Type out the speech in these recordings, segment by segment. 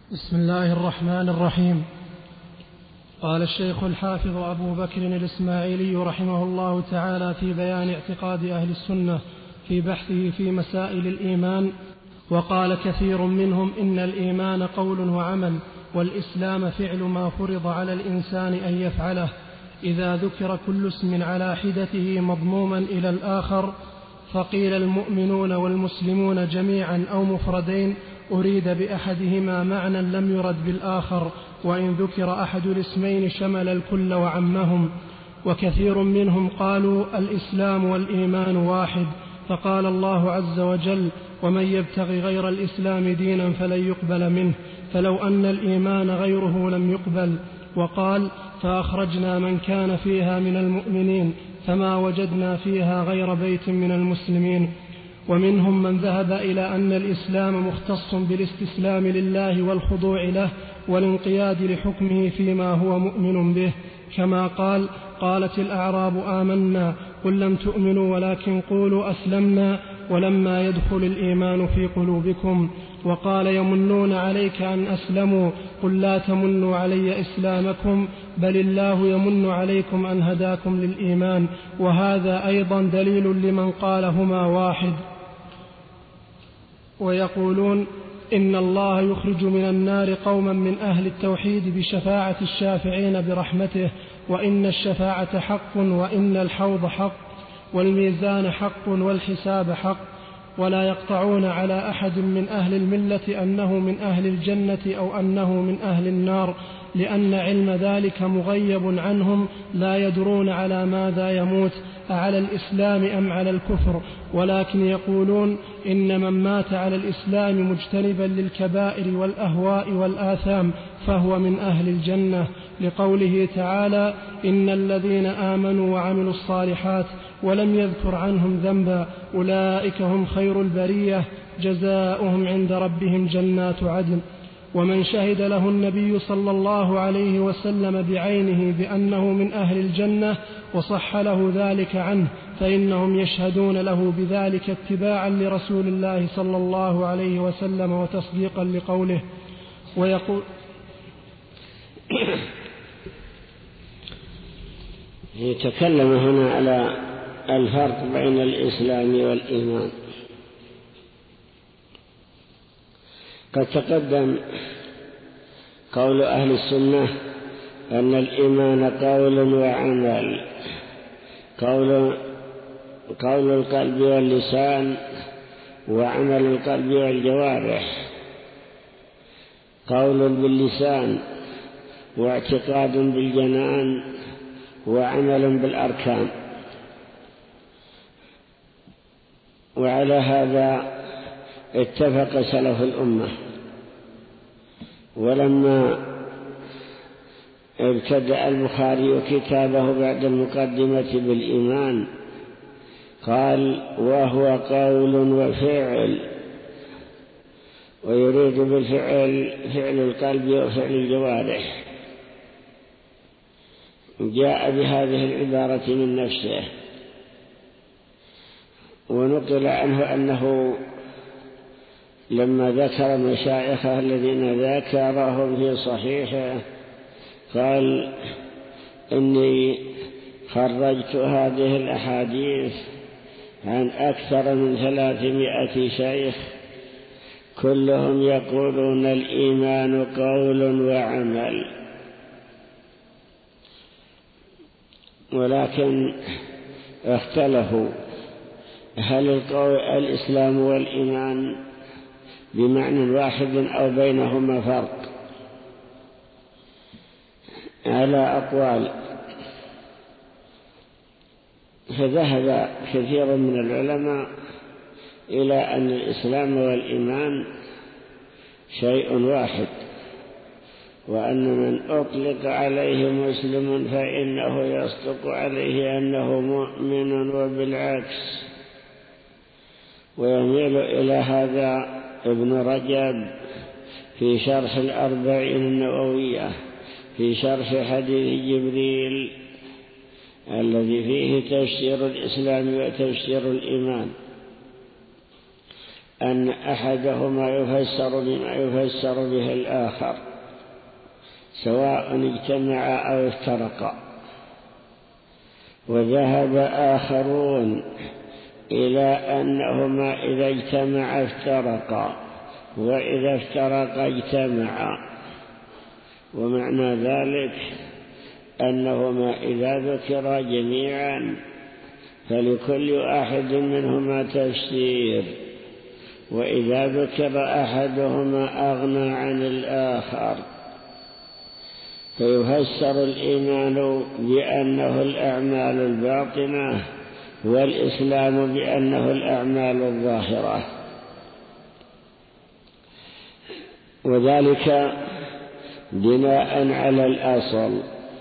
بسم الله الرحمن الرحيم. قال الشيخ الحافظ أبو بكر الإسماعيلي رحمه الله تعالى في بيان اعتقاد أهل السنة في بحثه في مسائل الإيمان: وقال كثير منهم إن الإيمان قول وعمل، والإسلام فعل ما فرض على الإنسان أن يفعله. إذا ذكر كل اسم على حدته مضموما إلى الآخر فقيل المؤمنون والمسلمون جميعا أو مفردين أريد بأحدهما معنى لم يرد بالآخر، وإن ذكر أحد الاسمين شمل الكل وعمهم. وكثير منهم قالوا الإسلام والإيمان واحد، فقال الله عز وجل: ومن يبتغي غير الإسلام دينا فلن يقبل منه، فلو أن الإيمان غيره لم يقبل. وقال: فأخرجنا من كان فيها من المؤمنين فما وجدنا فيها غير بيت من المسلمين. ومنهم من ذهب إلى أن الإسلام مختص بالاستسلام لله والخضوع له والانقياد لحكمه فيما هو مؤمن به، كما قال: قالت الأعراب آمنا قل لم تؤمنوا ولكن قولوا أسلمنا ولما يدخل الإيمان في قلوبكم. وقال: يمنون عليك أن أسلموا قل لا تمنوا علي إسلامكم بل الله يمن عليكم أن هداكم للإيمان. وهذا أيضا دليل لمن قال هما واحد. ويقولون إن الله يخرج من النار قوما من أهل التوحيد بشفاعة الشافعين برحمته، وإن الشفاعة حق، وإن الحوض حق، والميزان حق، والحساب حق. ولا يقطعون على أحد من أهل الملة أنه من أهل الجنة أو أنه من أهل النار، لأن علم ذلك مغيب عنهم، لا يدرون على ماذا يموت، أعلى الإسلام أم على الكفر. ولكن يقولون إن من مات على الإسلام مجتنبا للكبائر والأهواء والآثام فهو من أهل الجنة، لقوله تعالى: إن الذين آمنوا وعملوا الصالحات ولم يذكر عنهم ذنبا أولئك هم خير البرية جزاؤهم عند ربهم جنات عدن. ومن شهد له النبي صلى الله عليه وسلم بعينه بأنه من أهل الجنة وصح له ذلك عنه فإنهم يشهدون له بذلك اتباعا لرسول الله صلى الله عليه وسلم وتصديقا لقوله. ويقول يتكلم هنا على الفرق بين الإسلام والإيمان. قد تقدم قول أهل السنة أن الإيمان قول وعمل، قول القلب واللسان، وعمل القلب والجوارح. قول باللسان، واعتقاد بالجنان، وعمل بالأركان. وعلى هذا اتفق سلف الأمة. ولما ابتدأ البخاري كتابه بعد المقدمة بالإيمان قال: وهو قول وفعل، ويريد بالفعل فعل القلب وفعل الجوارح. جاء بهذه العبارة من نفسه، ونقل عنه أنه لما ذكر مشايخه الذين ذكرهم في صحيحه قال: إني خرجت هذه الأحاديث عن أكثر من 300 شيخ كلهم يقولون الإيمان قول وعمل، ولكن اختلفوا هل الإسلام والإيمان بمعنى واحد أو بينهما فرق، على أقوال. فذهب كثير من العلماء إلى أن الإسلام والإيمان شيء واحد، وأن من أطلق عليه مسلم فإنه يصدق عليه أنه مؤمن وبالعكس. ويميل إلى هذا ابن رجب في شرح 40 النووية في شرح حديث جبريل الذي فيه تفسير الإسلام وتفسير الإيمان. أن أحدهما يفسر بما يفسر به الآخر سواء اجتمع أو افترقا. وذهب آخرون إلى أنهما إذا اجتمع افترقا وإذا افترقا اجتمعا، ومعنى ذلك أنهما إذا ذكرا جميعا فلكل واحد منهما تفسير، وإذا ذكر أحدهما أغنى عن الآخر. فيفسر الإيمان بأنه الأعمال الباطنة، والإسلام بأنه الأعمال الظاهرة، وذلك بناء على الأصل.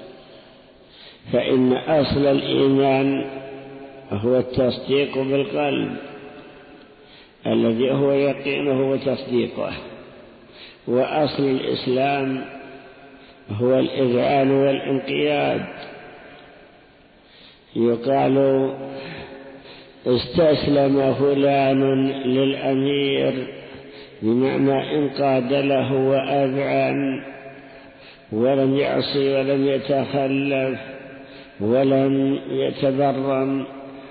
فإن أصل الإيمان هو التصديق بالقلب الذي هو يقينه وتصديقه، وأصل الإسلام هو الإذعان والانقياد. يقال استسلم فلان للأمير، بمعنى انقاد له وأذعن ولم يعصي ولم يتخلف ولم يتبرم.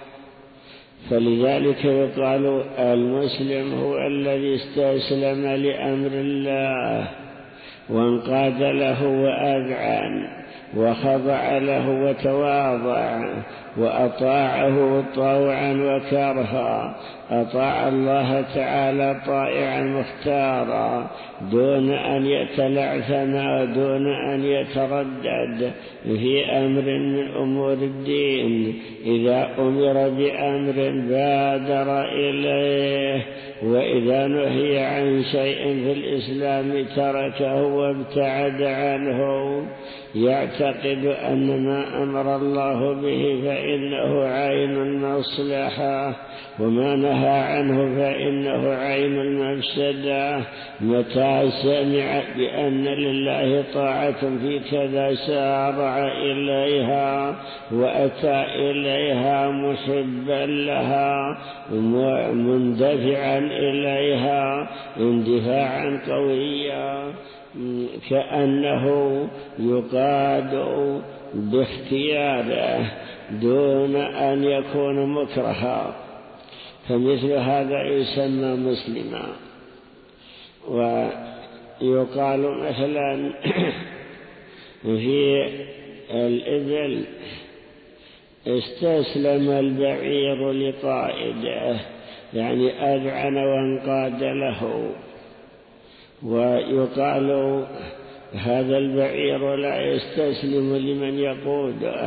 فلذلك يقال المسلم هو الذي استسلم لأمر الله وانقاد له وأذعن وخضع له وتواضع وأطاعه طوعا وكرها، أطاع الله تعالى طائعا مختارا دون أن يتلعثم ودون أن يتردد في أمر من أمور الدين. إذا أمر بأمر بادر إليه، وإذا نهي عن شيء في الإسلام تركه وابتعد عنه، يعتقد أن ما أمر الله به فإنه عين المصلحة، وما نهى عنه فإنه عين المفسدة. متى سمع بأن لله طاعة في كذا سارع إليها وأتى إليها محبا لها مندفعا إليها اندفاعا قويا، كأنه يقاد باختياره دون أن يكون مكرها، فمثل هذا يسمى مسلما. ويقال مثلا في الإبل استسلم البعير لقائده، يعني أذعن وانقاد له. ويقال هذا البعير لا يستسلم لمن يقوده.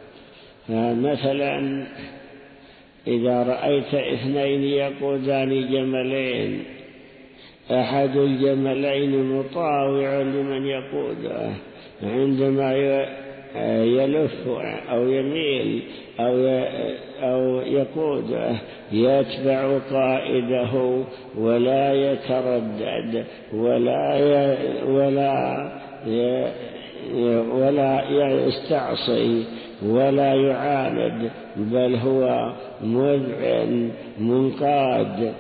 مثلا إذا رأيت اثنين يقودان جملين، أحد الجملين مطاوع لمن يقوده، عندما يلف أو يميل أو يقوده يتبع قائده ولا يتردد ولا يستعصي ولا يعاند، بل هو مذعن منقاد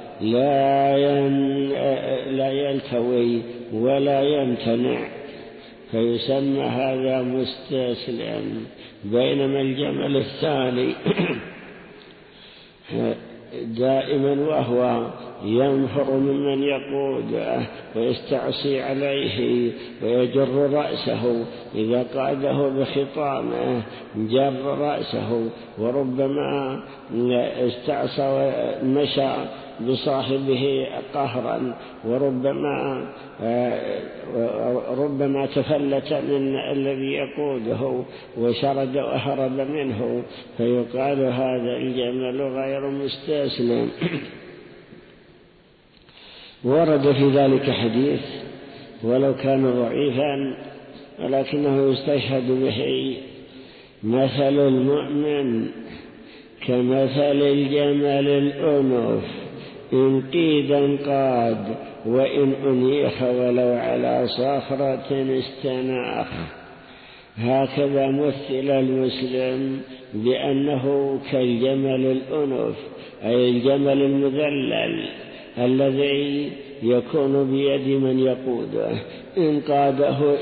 لا يلتوي ولا يمتنع، فيسمى هذا مستسلم. بينما الجمل الثاني دائما وهو ينفر ممن يقوده ويستعصي عليه ويجر رأسه، إذا قاده بخطامه جر رأسه، وربما استعصى ومشى بصاحبه قهرا، وربما تفلت من الذي يقوده وشرد وهرب منه، فيقال هذا الجمل غير مستسلم. ورد في ذلك حديث ولو كان ضعيفا ولكنه يستشهد به: مثل المؤمن كمثل الجمل الأنف، إن قيد انقاد وإن أنيخ ولو على صخرة استناخ. هكذا مثل المسلم بأنه كالجمل الأنف، أي الجمل المذلل الذي يكون بيد من يقوده، إن قاده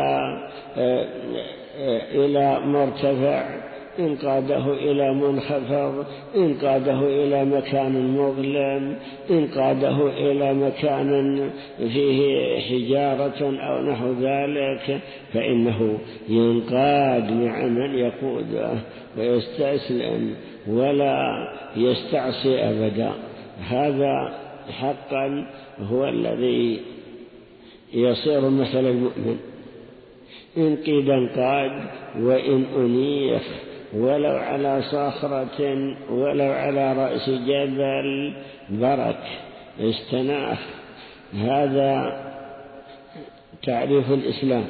إلى مرتفع، إن قاده إلى منخفض، إن قاده إلى مكان مظلم، إن قاده إلى مكان فيه حجارة أو نحو ذلك، فإنه ينقاد مع من يقوده ويستسلم ولا يستعصي أبدا. هذا حقا هو الذي يصير مثل المؤمن، إن قيد انقاد، وإن أنيخ ولو على صخرة ولو على رأس جبل برك استناخ. هذا تعريف الإسلام،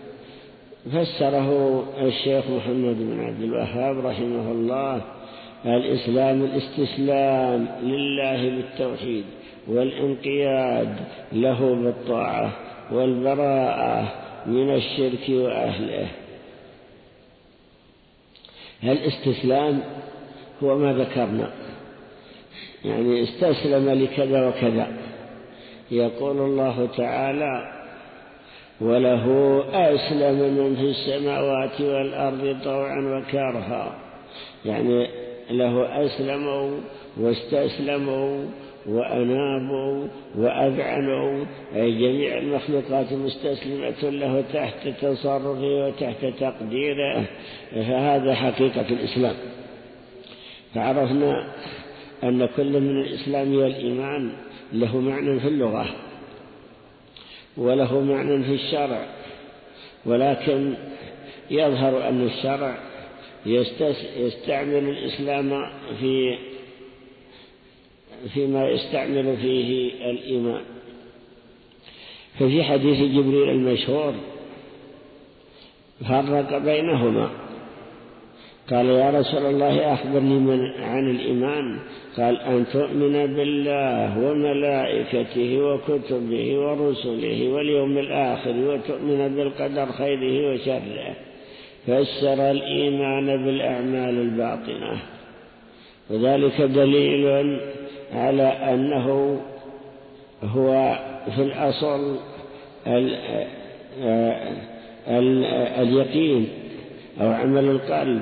فسره الشيخ محمد بن عبد الوهاب رحمه الله: الإسلام الاستسلام لله بالتوحيد والانقياد له بالطاعة والبراءة من الشرك وأهله. الاستسلام هو ما ذكرنا، يعني استسلم لكذا وكذا. يقول الله تعالى: وله أسلم من في السماوات والأرض طوعا وكرها، يعني له أسلموا واستسلموا وأنابوا وأذعنوا، أي جميع المخلوقات مستسلمة له تحت تصرفه وتحت تقديره. فهذا حقيقة الإسلام. فعرفنا أن كل من الإسلام والإيمان له معنى في اللغة وله معنى في الشرع، ولكن يظهر أن الشرع يستعمل الإسلام فيما يستعمل فيه الإيمان. ففي حديث جبريل المشهور فرق بينهما، قال: يا رسول الله أخبرني عن الإيمان. قال: أن تؤمن بالله وملائكته وكتبه ورسله واليوم الآخر وتؤمن بالقدر خيره وشره. فسر الإيمان بالأعمال الباطنة، وذلك دليل على أنه هو في الأصل اليقين أو عمل القلب.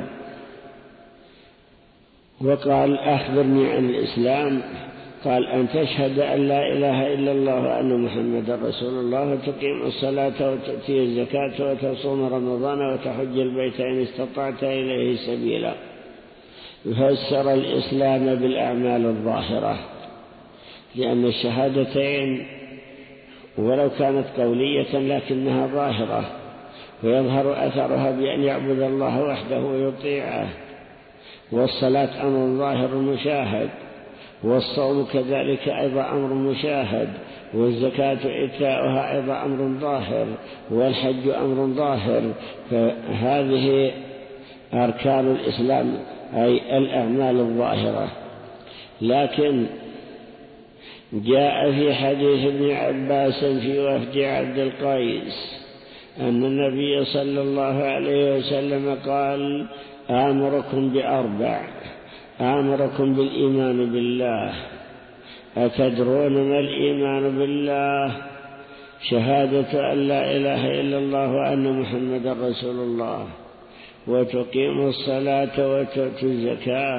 وقال: أخبرني عن الإسلام. قال: أن تشهد أن لا إله إلا الله وأن محمدا رسول الله، وتقيم الصلاة وتؤتي الزكاة وتصوم رمضان وتحج البيت إن استطعت إليه سبيلا. فسر الإسلام بالأعمال الظاهرة، لأن الشهادتين ولو كانت قولية لكنها ظاهرة، ويظهر أثرها بأن يعبد الله وحده ويطيعه. والصلاة أمر ظاهر مشاهد، والصوم كذلك أيضا أمر مشاهد، والزكاة إيتاؤها أيضا أمر ظاهر، والحج أمر ظاهر. فهذه أركان الإسلام، أي الأعمال الظاهرة. لكن جاء في حديث ابن عباس في وفد عبد القيس أن النبي صلى الله عليه وسلم قال: آمركم بأربع: آمركم بالإيمان بالله. أتدرون ما الإيمان بالله؟ شهادة أن لا إله إلا الله وأن محمد رسول الله، وتقيم الصلاة وتؤتي الزكاة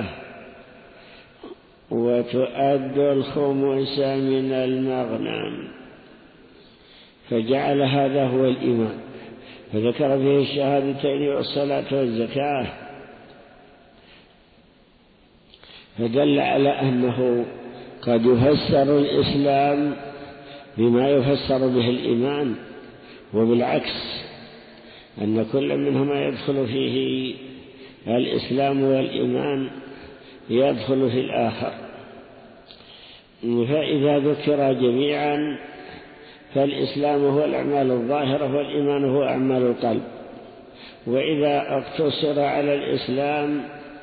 وتؤد الخمس من المغنم. فجعل هذا هو الإيمان، فذكر فيه الشهادتين والصلاة والزكاة، فدل على أنه قد يفسر الإسلام بما يفسر به الإيمان، وبالعكس أن كل منهما يدخل فيه الإسلام والإيمان يدخل في الآخر. فإذا ذكر جميعا فالإسلام هو الأعمال الظاهرة والإيمان هو أعمال القلب. وإذا اقتصر على الإسلام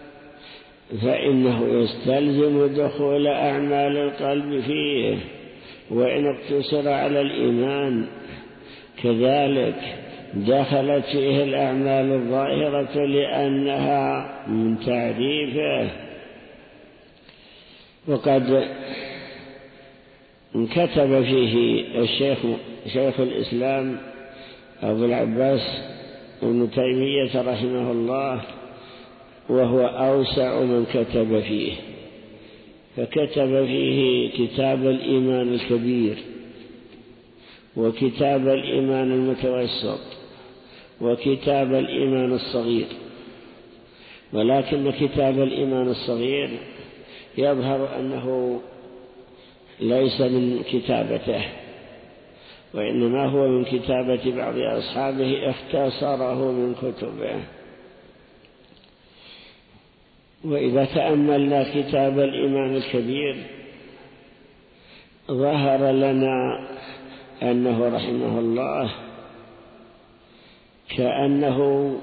فإنه يستلزم دخول أعمال القلب فيه، وإن اقتصر على الإيمان كذلك دخلت فيه الأعمال الظاهرة لأنها من تعريفه. وقد كتب فيه شيخ الإسلام أبو العباس ابن تيمية رحمه الله، وهو أوسع من كتب فيه، فكتب فيه كتاب الإيمان الكبير، وكتاب الإيمان المتوسط، وكتاب الإيمان الصغير. ولكن كتاب الإيمان الصغير يظهر أنه ليس من كتابته، وإنما هو من كتابة بعض أصحابه اختصره من كتبه. وإذا تأملنا كتاب الإيمان الكبير ظهر لنا أنه رحمه الله كأنه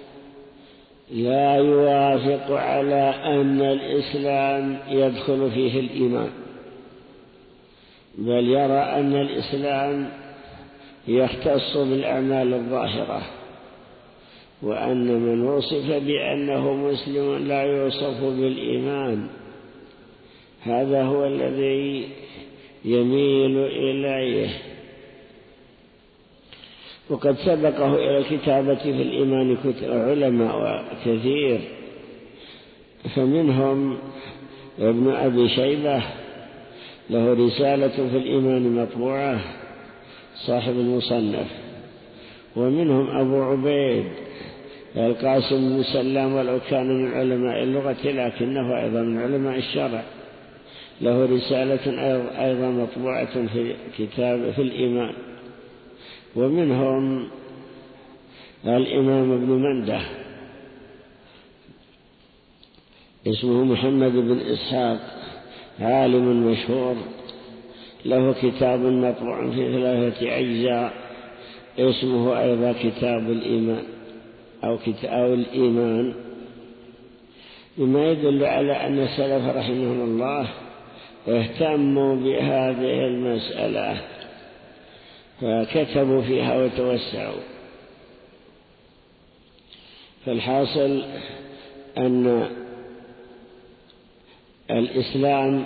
لا يوافق على أن الإسلام يدخل فيه الإيمان، بل يرى أن الإسلام يختص بالأعمال الظاهرة، وأن من وصف بأنه مسلم لا يوصف بالإيمان. هذا هو الذي يميل إليه. وقد سبقه إلى الكتابة في الإيمان علماء كثير، فمنهم ابن أبي شيبة له رسالة في الإيمان مطبوعة صاحب المصنف، ومنهم أبو عبيد القاسم بن سلام، ولو كان من علماء اللغة لكنه أيضا من علماء الشرع، له رسالة أيضا مطبوعة في كتاب في الإيمان. ومنهم الإمام ابن منده اسمه محمد بن إسحاق، عالم مشهور، له كتاب مطبوع في 3 أجزاء اسمه أيضا كتاب الإيمان أو الإيمان، مما يدل على أن السلف رحمهم الله اهتموا بهذه المسألة فكتبوا فيها وتوسعوا. فالحاصل أن الإسلام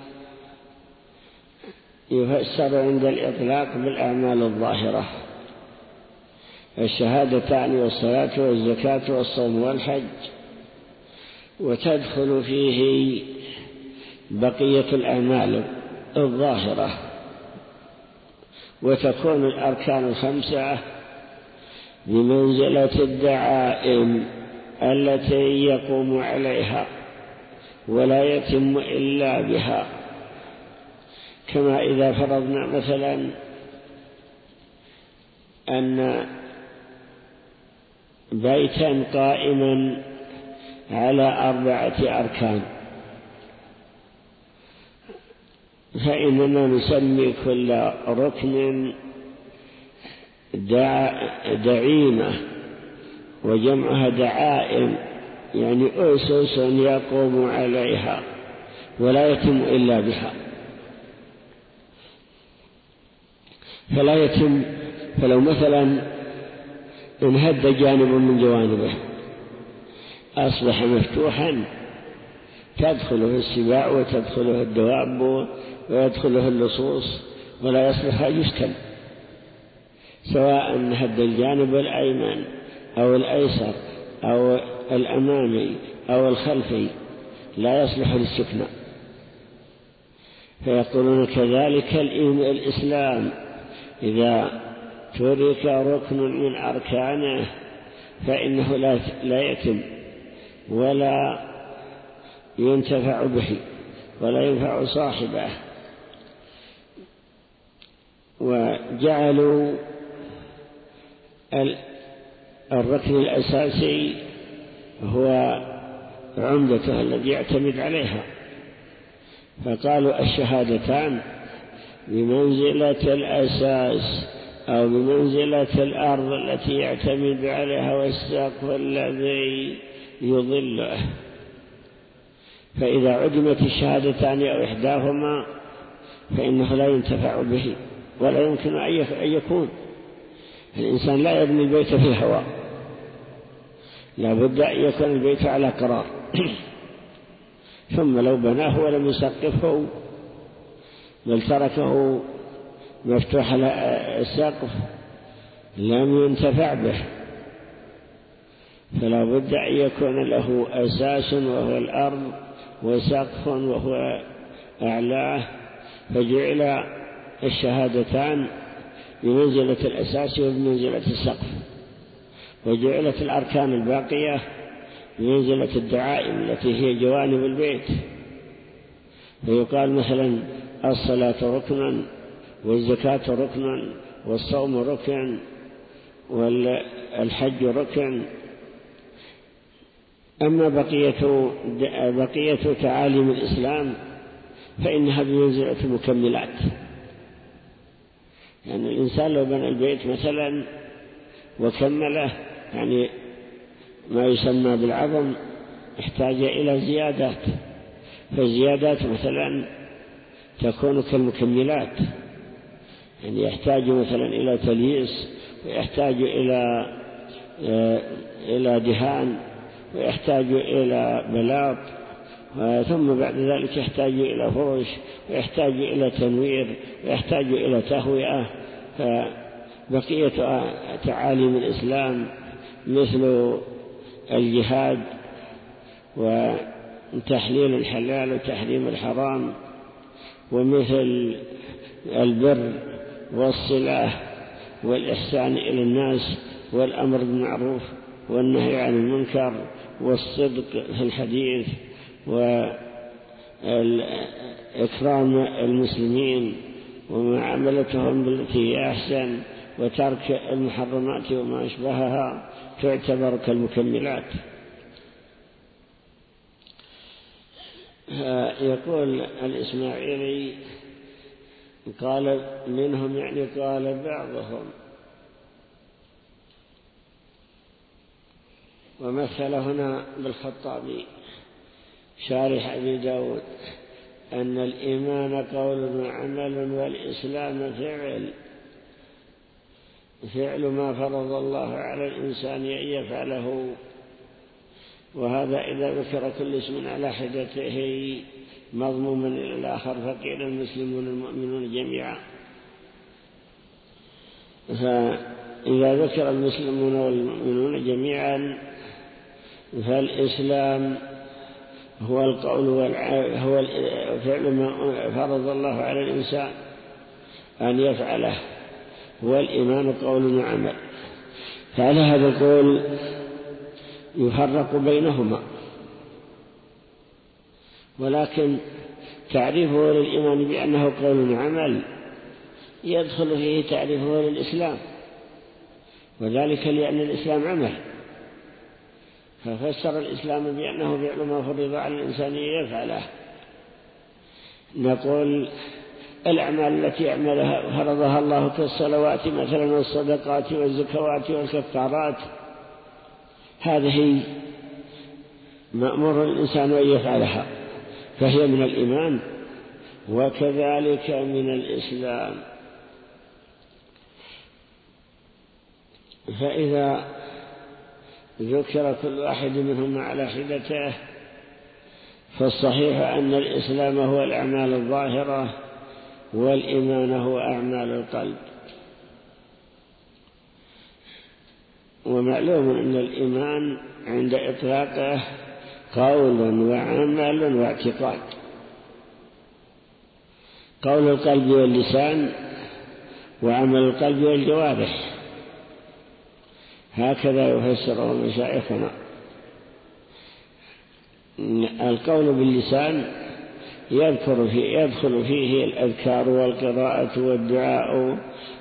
يفسر عند الإطلاق بالأعمال الظاهرة، الشهادتان والصلاة والزكاة والصوم والحج، وتدخل فيه بقية الأعمال الظاهرة، وتكون الأركان 5 بمنزلة الدعائم التي يقوم عليها ولا يتم إلا بها. كما إذا فرضنا مثلا أن بيتا قائما على 4 أركان، فإننا نسمي كل ركن دعيمة، وجمعها دعائم، يعني أسس يقوم عليها ولا يتم إلا بها. فلا يتم، فلو مثلا انهد جانب من جوانبه أصبح مفتوحا، تدخله السباع وتدخله الدواب ويدخله اللصوص، ولا يصلح يسكن، سواء هد الجانب الأيمن أو الأيسر أو الأمامي أو الخلفي، لا يصلح للسكنى. فيقولون كذلك الإسلام إذا ترك ركن من أركانه فإنه لا يتم ولا ينتفع به ولا ينفع صاحبه. وجعلوا الركن الأساسي هو عمدته الذي يعتمد عليها، فقالوا الشهادتان بمنزلة الأساس أو بمنزلة الأرض التي يعتمد عليها والسقف الذي يظله، فإذا عدمت الشهادتان أو إحداهما فإنه لا ينتفع به ولا يمكن أن يكون. الإنسان لا يبني البيت في الهواء، لا بد أن يكون البيت على قرار ثم لو بناه ولم يسقفه بل تركه مفتوح السقف لم ينتفع به، فلا بد أن يكون له أساس وهو الأرض وسقف وهو أعلاه، فجعل الشهادتان بمنزلة الأساس وبمنزلة السقف، وجعلت الأركان الباقية بمنزلة الدعائم التي هي جوانب البيت. فيقال مثلا الصلاة ركنا، والزكاة ركنا، والصوم ركن، والحج ركن. أما بقية تعاليم الإسلام فإنها بمنزلة المكملات. يعني الإنسان لو بنى البيت مثلا وكمله، يعني ما يسمى بالعظم، احتاج إلى زيادات، فالزيادات مثلا تكون كالمكملات، يعني يحتاج مثلا إلى تلييس، ويحتاج إلى دهان، ويحتاج إلى بلاط، ثم بعد ذلك يحتاج إلى فرش، ويحتاج إلى تنوير، ويحتاج إلى تهوية. فبقية تعاليم الإسلام مثل الجهاد وتحليل الحلال وتحريم الحرام، ومثل البر والصلة والإحسان إلى الناس والأمر بالمعروف والنهي عن المنكر والصدق في الحديث وإكرام المسلمين ومعاملتهم بالتي هي أحسن وترك المحرمات وما أشبهها تعتبر كالمكملات. يقول الإسماعيلي قال منهم، يعني قال بعضهم، ومثل هنا بالخطابي شارح أبي داود أن الإيمان قول وعمل والإسلام فعل ما فرض الله على الإنسان أن يفعله. وهذا إذا ذكر كل اسم على حدته مضموما إلى الآخر فقيل المسلمون المؤمنون جميعا. فإذا ذكر المسلمون والمؤمنون جميعا فالإسلام هو القول هو فعل ما فرض الله على الإنسان أن يفعله، والإيمان قول وعمل. فعلى هذا القول يفرق بينهما، ولكن تعريفه للإيمان بأنه قول وعمل يدخل فيه تعريفه للإسلام، وذلك لأن الإسلام عمل، ففسر الإسلام بأنه فعل ما فرض على الإنسان يفعله. نقول الأعمال التي يعملها فرضها الله كالصلوات مثلا والصدقات والزكوات والكفارات، هذه مأمور الإنسان أن يفعلها، فهي من الإيمان وكذلك من الإسلام. فإذا ذكر كل واحد منهما على حدته فالصحيح أن الإسلام هو الأعمال الظاهرة والإيمان هو أعمال القلب. ومعلوم أن الإيمان عند إطلاقه قول وعمل واعتقاد. قول القلب واللسان وعمل القلب والجوارح، هكذا يفسره مشايخنا. القول باللسان يدخل فيه الأذكار والقراءة والدعاء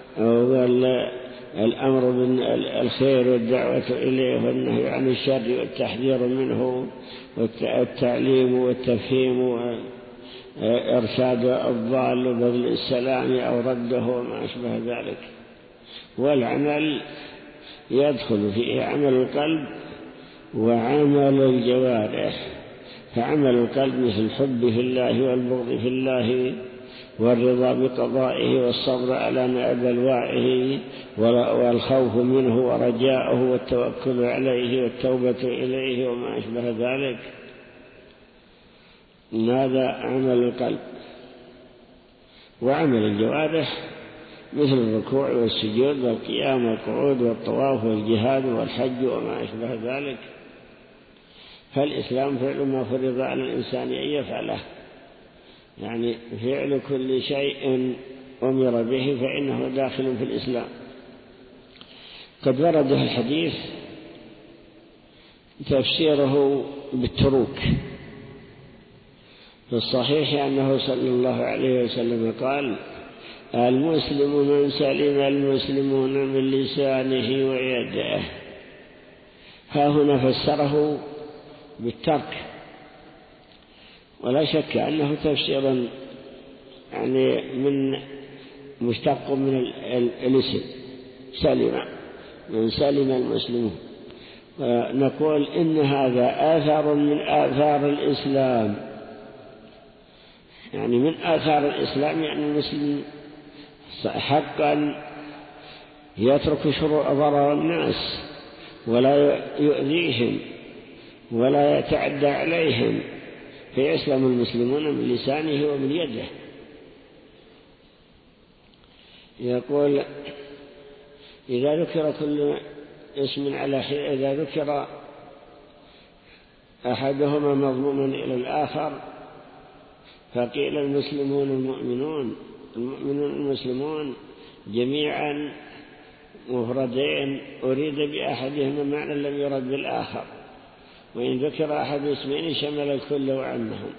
والأمر بالخير والدعوة إليه والنهي عن الشر والتحذير منه والتعليم والتفهيم وإرشاد الضال وبذل السلام أو رده وما أشبه ذلك. والعمل يدخل فيه عمل القلب وعمل الجوارح. فعمل القلب مثل الحب في الله والبغض في الله والرضا بقضائه والصبر على بلوائه والخوف منه ورجاؤه والتوكل عليه والتوبة إليه وما أشبه ذلك. هذا عمل القلب. وعمل الجوارح مثل الركوع والسجود والقيام والقعود والطواف والجهاد والحج وما أشبه ذلك. فالإسلام فعل ما فرض على الإنسان أن يفعله، يعني فعل كل شيء أمر به فإنه داخل في الإسلام. قد ورد الحديث تفسيره بالتروك. في الصحيح أنه صلى الله عليه وسلم قال: المسلم من سلم المسلمون من لسانه ويده. ها هنا فسره بالترك، ولا شك أنه تفسير يعني مشتق من الاسم سلم، من سلم المسلمون. ونقول إن هذا آثار من آثار الإسلام، يعني من آثار الإسلام، يعني المسلم حقا يترك شروع ضرر الناس ولا يؤذيهم ولا يتعدى عليهم، فيسلم المسلمون من لسانه ومن يده. يقول: إذا ذكر كل اسم على حين، إذا ذكر أحدهما مضموما إلى الآخر فقيل المسلمون المؤمنون، المؤمنون المسلمون جميعا مفردين أريد بأحدهما معنى لم يرد بالآخر، وإن ذكر أحد اسمين شمل الكل وعمهم.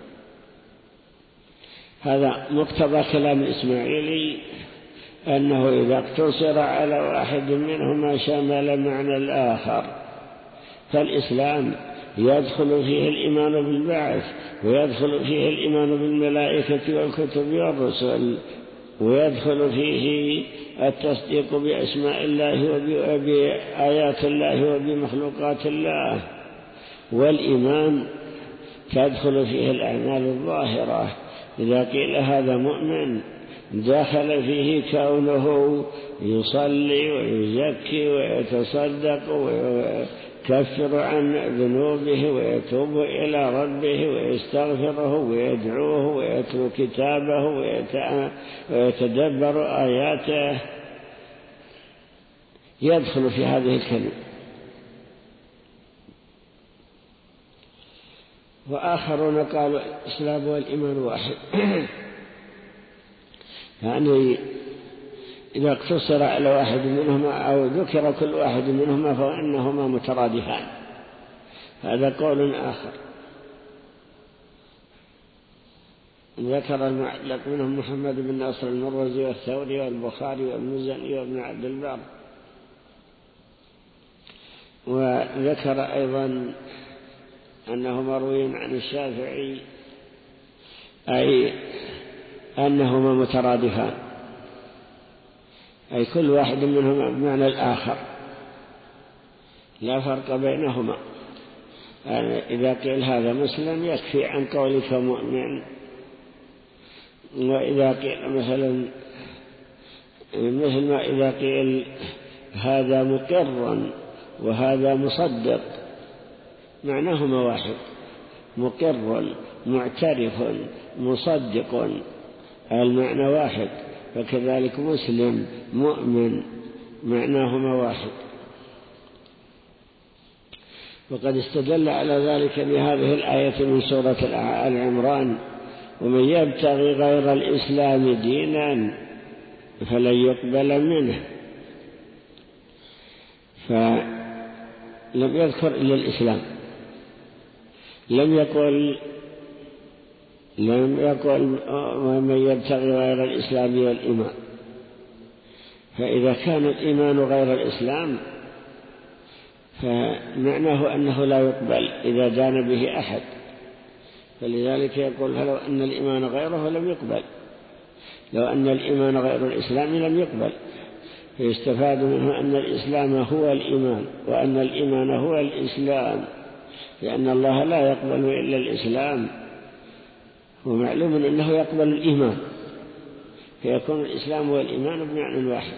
هذا مقتضى كلام الإسماعيلي، أنه إذا اقتصر على واحد منهما شمل معنى الآخر. فالإسلام يدخل فيه الإيمان بالبعث، ويدخل فيه الإيمان بالملائكة والكتب والرسل، ويدخل فيه التصديق بأسماء الله وبآيات الله وبمخلوقات الله. والإيمان تدخل فيه الأعمال الظاهرة. إذا قيل هذا مؤمن دخل فيه كونه يصلي ويزكي ويتصدق ويكفر عن ذنوبه ويتوب إلى ربه ويستغفره ويدعوه ويتلو كتابه ويتدبر آياته، يدخل في هذه الكلمة. وآخرون قالوا الإسلام والإيمان واحد، يعني إذا اقتصر على واحد منهما أو ذكر كل واحد منهما فإنهما مترادفان. هذا قول آخر. ذكر المعلق منهم محمد بن ناصر المروزي والثوري والبخاري والمزني وابن عبد البر. وذكر أيضا أنه مروي عن الشافعي، أي أنهما مترادفان، أي كل واحد منهما بمعنى الآخر، لا فرق بينهما. يعني إذا قيل هذا مسلم يكفي عن قولك مؤمن، وإذا قيل مثلا مثل ما إذا قيل هذا مقر وهذا مصدق معناهما واحد، مقر معترف مصدق المعنى واحد، فكذلك مسلم مؤمن معناهما واحد. وقد استدل على ذلك بهذه الآية من سورة آل عمران: ومن يبتغي غير الإسلام دينا فلن يقبل منه. فلم يذكر إلا الإسلام، لم يقل ومن يبتغي غير الإسلام والإيمان. فإذا كان الإيمان غير الإسلام فمعناه أنه لا يقبل إذا دان به أحد. فلذلك يقول: فلو أن الإيمان غيره لم يقبل، لو أن الإيمان غير الإسلام لم يقبل. فيستفاد منه أن الإسلام هو الإيمان، وأن الإيمان هو الإسلام، لأن الله لا يقبل إلا الإسلام، ومعلوم أنه يقبل الإيمان، فيكون الإسلام والإيمان بمعنى واحد.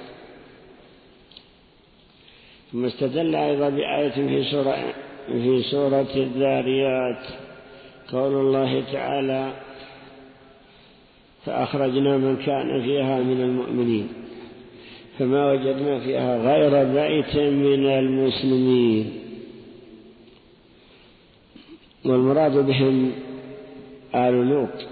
ثم استدل أيضا بآية في سورة الذاريات، قول الله تعالى: فأخرجنا من كان فيها من المؤمنين فما وجدنا فيها غير بيت من المسلمين. والمراد بهم آل لوط،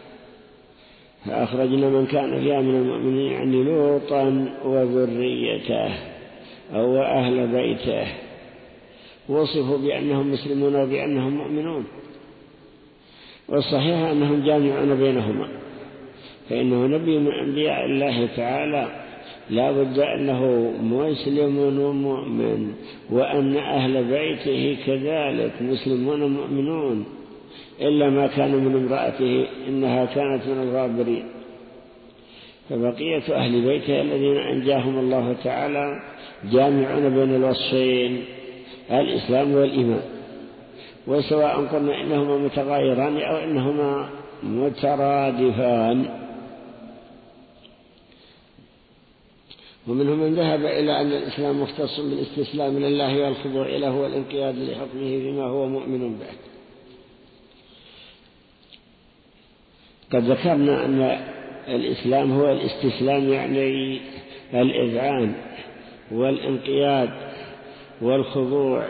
فأخرجنا من كان فيها من المؤمنين يعني لوطا وذريته أو أهل بيته، وصفوا بأنهم مسلمون وبأنهم مؤمنون، والصحيح أنهم جامعون بينهما، فإنه نبي من أنبياء الله تعالى لا بد أنه مسلم ومؤمن، وأن أهل بيته كذلك مسلمون ومؤمنون، إلا ما كان من امرأته إنها كانت من الغابرين. فبقية أهل بيته الذين أنجاهم الله تعالى جامعون بين الوصفين الإسلام والإيمان، وسواء قلنا إنهما متغايران أو إنهما مترادفان. ومنهم من ذهب إلى أن الإسلام مختص بالاستسلام لله والخضوع له والانقياد لحكمه بما هو مؤمن به. قد ذكرنا أن الإسلام هو الاستسلام، يعني الإذعان والانقياد والخضوع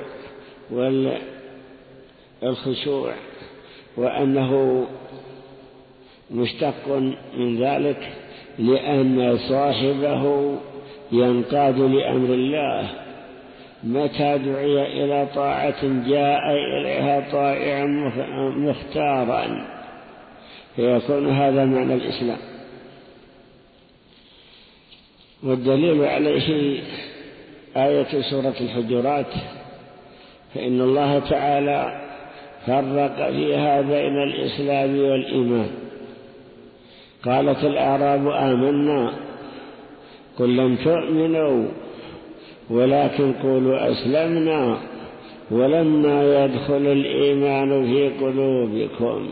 والخشوع، وأنه مشتق من ذلك لأن صاحبه ينقاد لأمر الله متى دعي إلى طاعة جاء إليها طائعا مختارا، فيكون هذا معنى الإسلام. والدليل عليه آية سورة الحجرات، فإن الله تعالى فرق فيها بين الإسلام والإيمان. قالت الأعراب آمنا قل لم تؤمنوا ولكن قولوا أسلمنا ولما يدخل الإيمان في قلوبكم،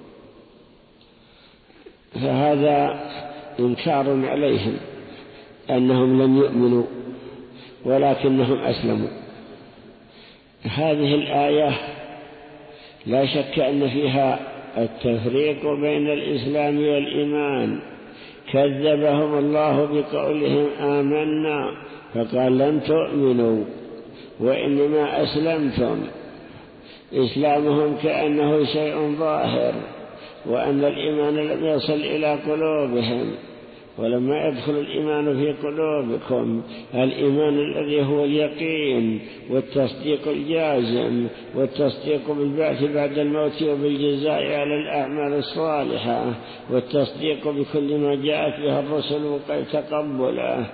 فهذا إنكار عليهم أنهم لم يؤمنوا ولكنهم أسلموا. هذه الآية لا شك أن فيها التفريق بين الإسلام والإيمان. كذبهم الله بقولهم آمنا فقال لن تؤمنوا وإنما أسلمتم. إسلامهم كأنه شيء ظاهر، وأن الإيمان لم يصل إلى قلوبهم. ولما يدخل الإيمان في قلوبكم، الإيمان الذي هو اليقين والتصديق الجازم والتصديق بالبعث بعد الموت وبالجزاء على الأعمال الصالحة والتصديق بكل ما جاءت به الرسل وتقبله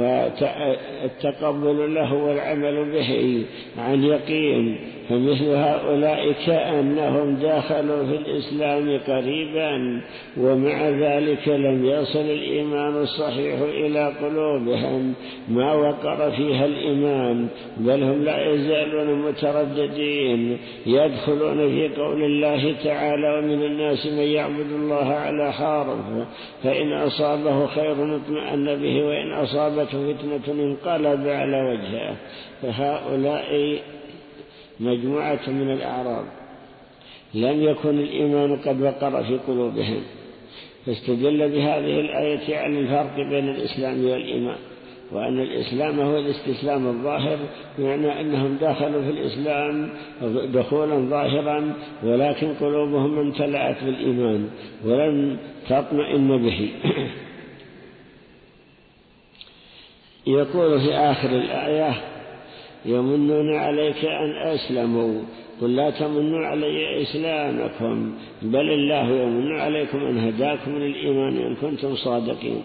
والتقبل له والعمل به عن يقين. فمثل هؤلاء كأنهم دخلوا في الإسلام قريبا ومع ذلك لم يصل الإيمان الصحيح إلى قلوبهم ما وقر فيها الإيمان، بل هم لا يزالون مترددين يدخلون في قول الله تعالى ومن الناس من يعبد الله على حرف فإن أصابه خير اطمأن به وإن أصابته فتنة انقلب على وجهه. فهؤلاء مجموعة من الأعراب لم يكن الإيمان قد وقر في قلوبهم، فاستدل بهذه الآية على الفرق بين الإسلام والإيمان، وأن الإسلام هو الاستسلام الظاهر، يعني أنهم دخلوا في الإسلام دخولا ظاهرا ولكن قلوبهم امتلأت بالإيمان ولم تطمئن به. يقول في آخر الآية يمنون عليك أن أسلموا قل لا تمنوا علي إسلامكم بل الله يمن عليكم أن هداكم للإيمان إن كنتم صادقين.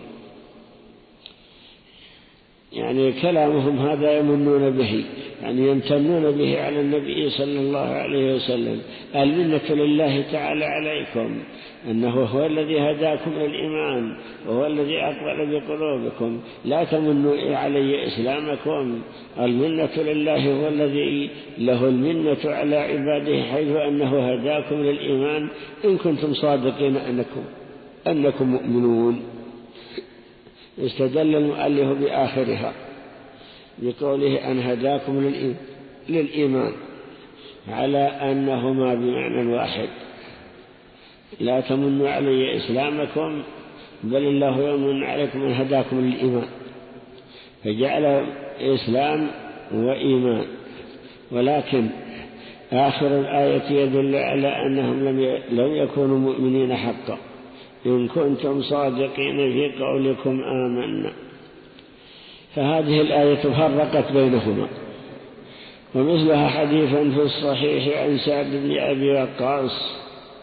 يعني كلامهم هذا يمنون به، يعني يمتنون به على النبي صلى الله عليه وسلم. المنة لله تعالى عليكم أنه هو الذي هداكم للإيمان وهو الذي أقبل بقلوبكم، لا تمنوا علي إسلامكم. المنة لله هو الذي له المنة على عباده حيث أنه هداكم للإيمان إن كنتم صادقين أنكم مؤمنون. استدل المؤلف بآخرها بقوله أن هداكم للإيمان على أنهما بمعنى واحد، لا تمنوا علي إسلامكم بل الله يمن عليكم أن هداكم للإيمان، فجعل إسلام وإيمان. ولكن آخر الآية يدل على أنهم لم يكونوا مؤمنين حقا. إن كنتم صادقين في قولكم آمنا، فهذه الآية فرقت بينهما. ومثلها حديث في الصحيح عن سعد بن أبي وقاص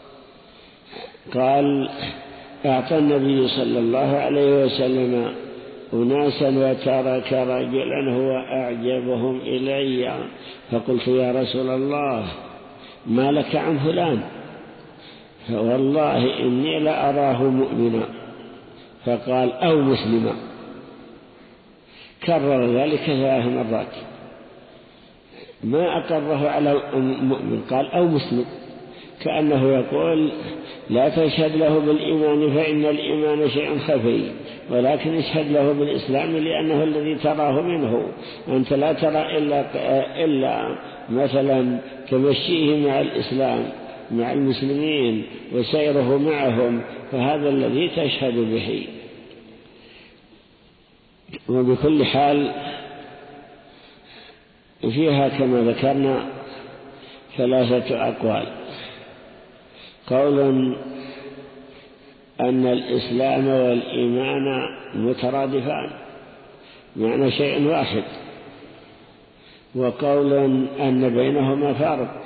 قال: أعطى النبي صلى الله عليه وسلم أناسا وترك رجلا هو أعجبهم إلي، فقلت: يا رسول الله ما لك عن فلان؟ فوالله إني لأراه مؤمنا. فقال: أو مسلما. كرر ذلك 3 مرات، ما أقره على مؤمن، قال: أو مسلم، كأنه يقول: لا تشهد له بالإيمان فإن الإيمان شيء خفي، ولكن اشهد له بالإسلام لأنه الذي تراه منه. أنت لا ترى إلا مثلا تمشيه مع الإسلام مع المسلمين وسيره معهم، فهذا الذي تشهد به. وبكل حال فيها كما ذكرنا 3 أقوال: قول أن الإسلام والإيمان مترادفان معنى شيء واحد، وقول أن بينهما فارق،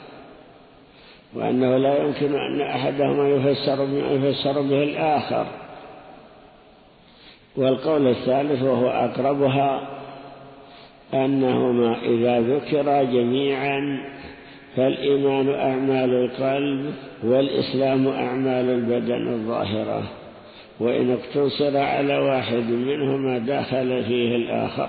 وأنه لا يمكن أن أحدهما يفسر بما يفسر به الآخر. والقول الثالث وهو أقربها أنهما إذا ذكر جميعا فالإيمان أعمال القلب والإسلام أعمال البدن الظاهرة، وإن اقتصر على واحد منهما دخل فيه الآخر.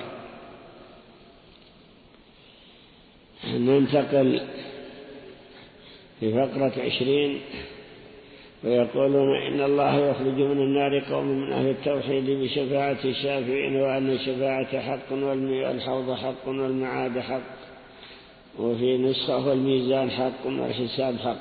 ننتقل في فقرة 20. ويقولون إن الله يخرج من النار قوم من أهل التوحيد بشفاعة الشافعين، وأن الشفاعة حق والحوض حق والمعاد حق، وفي نسخة والميزان حق والحساب حق.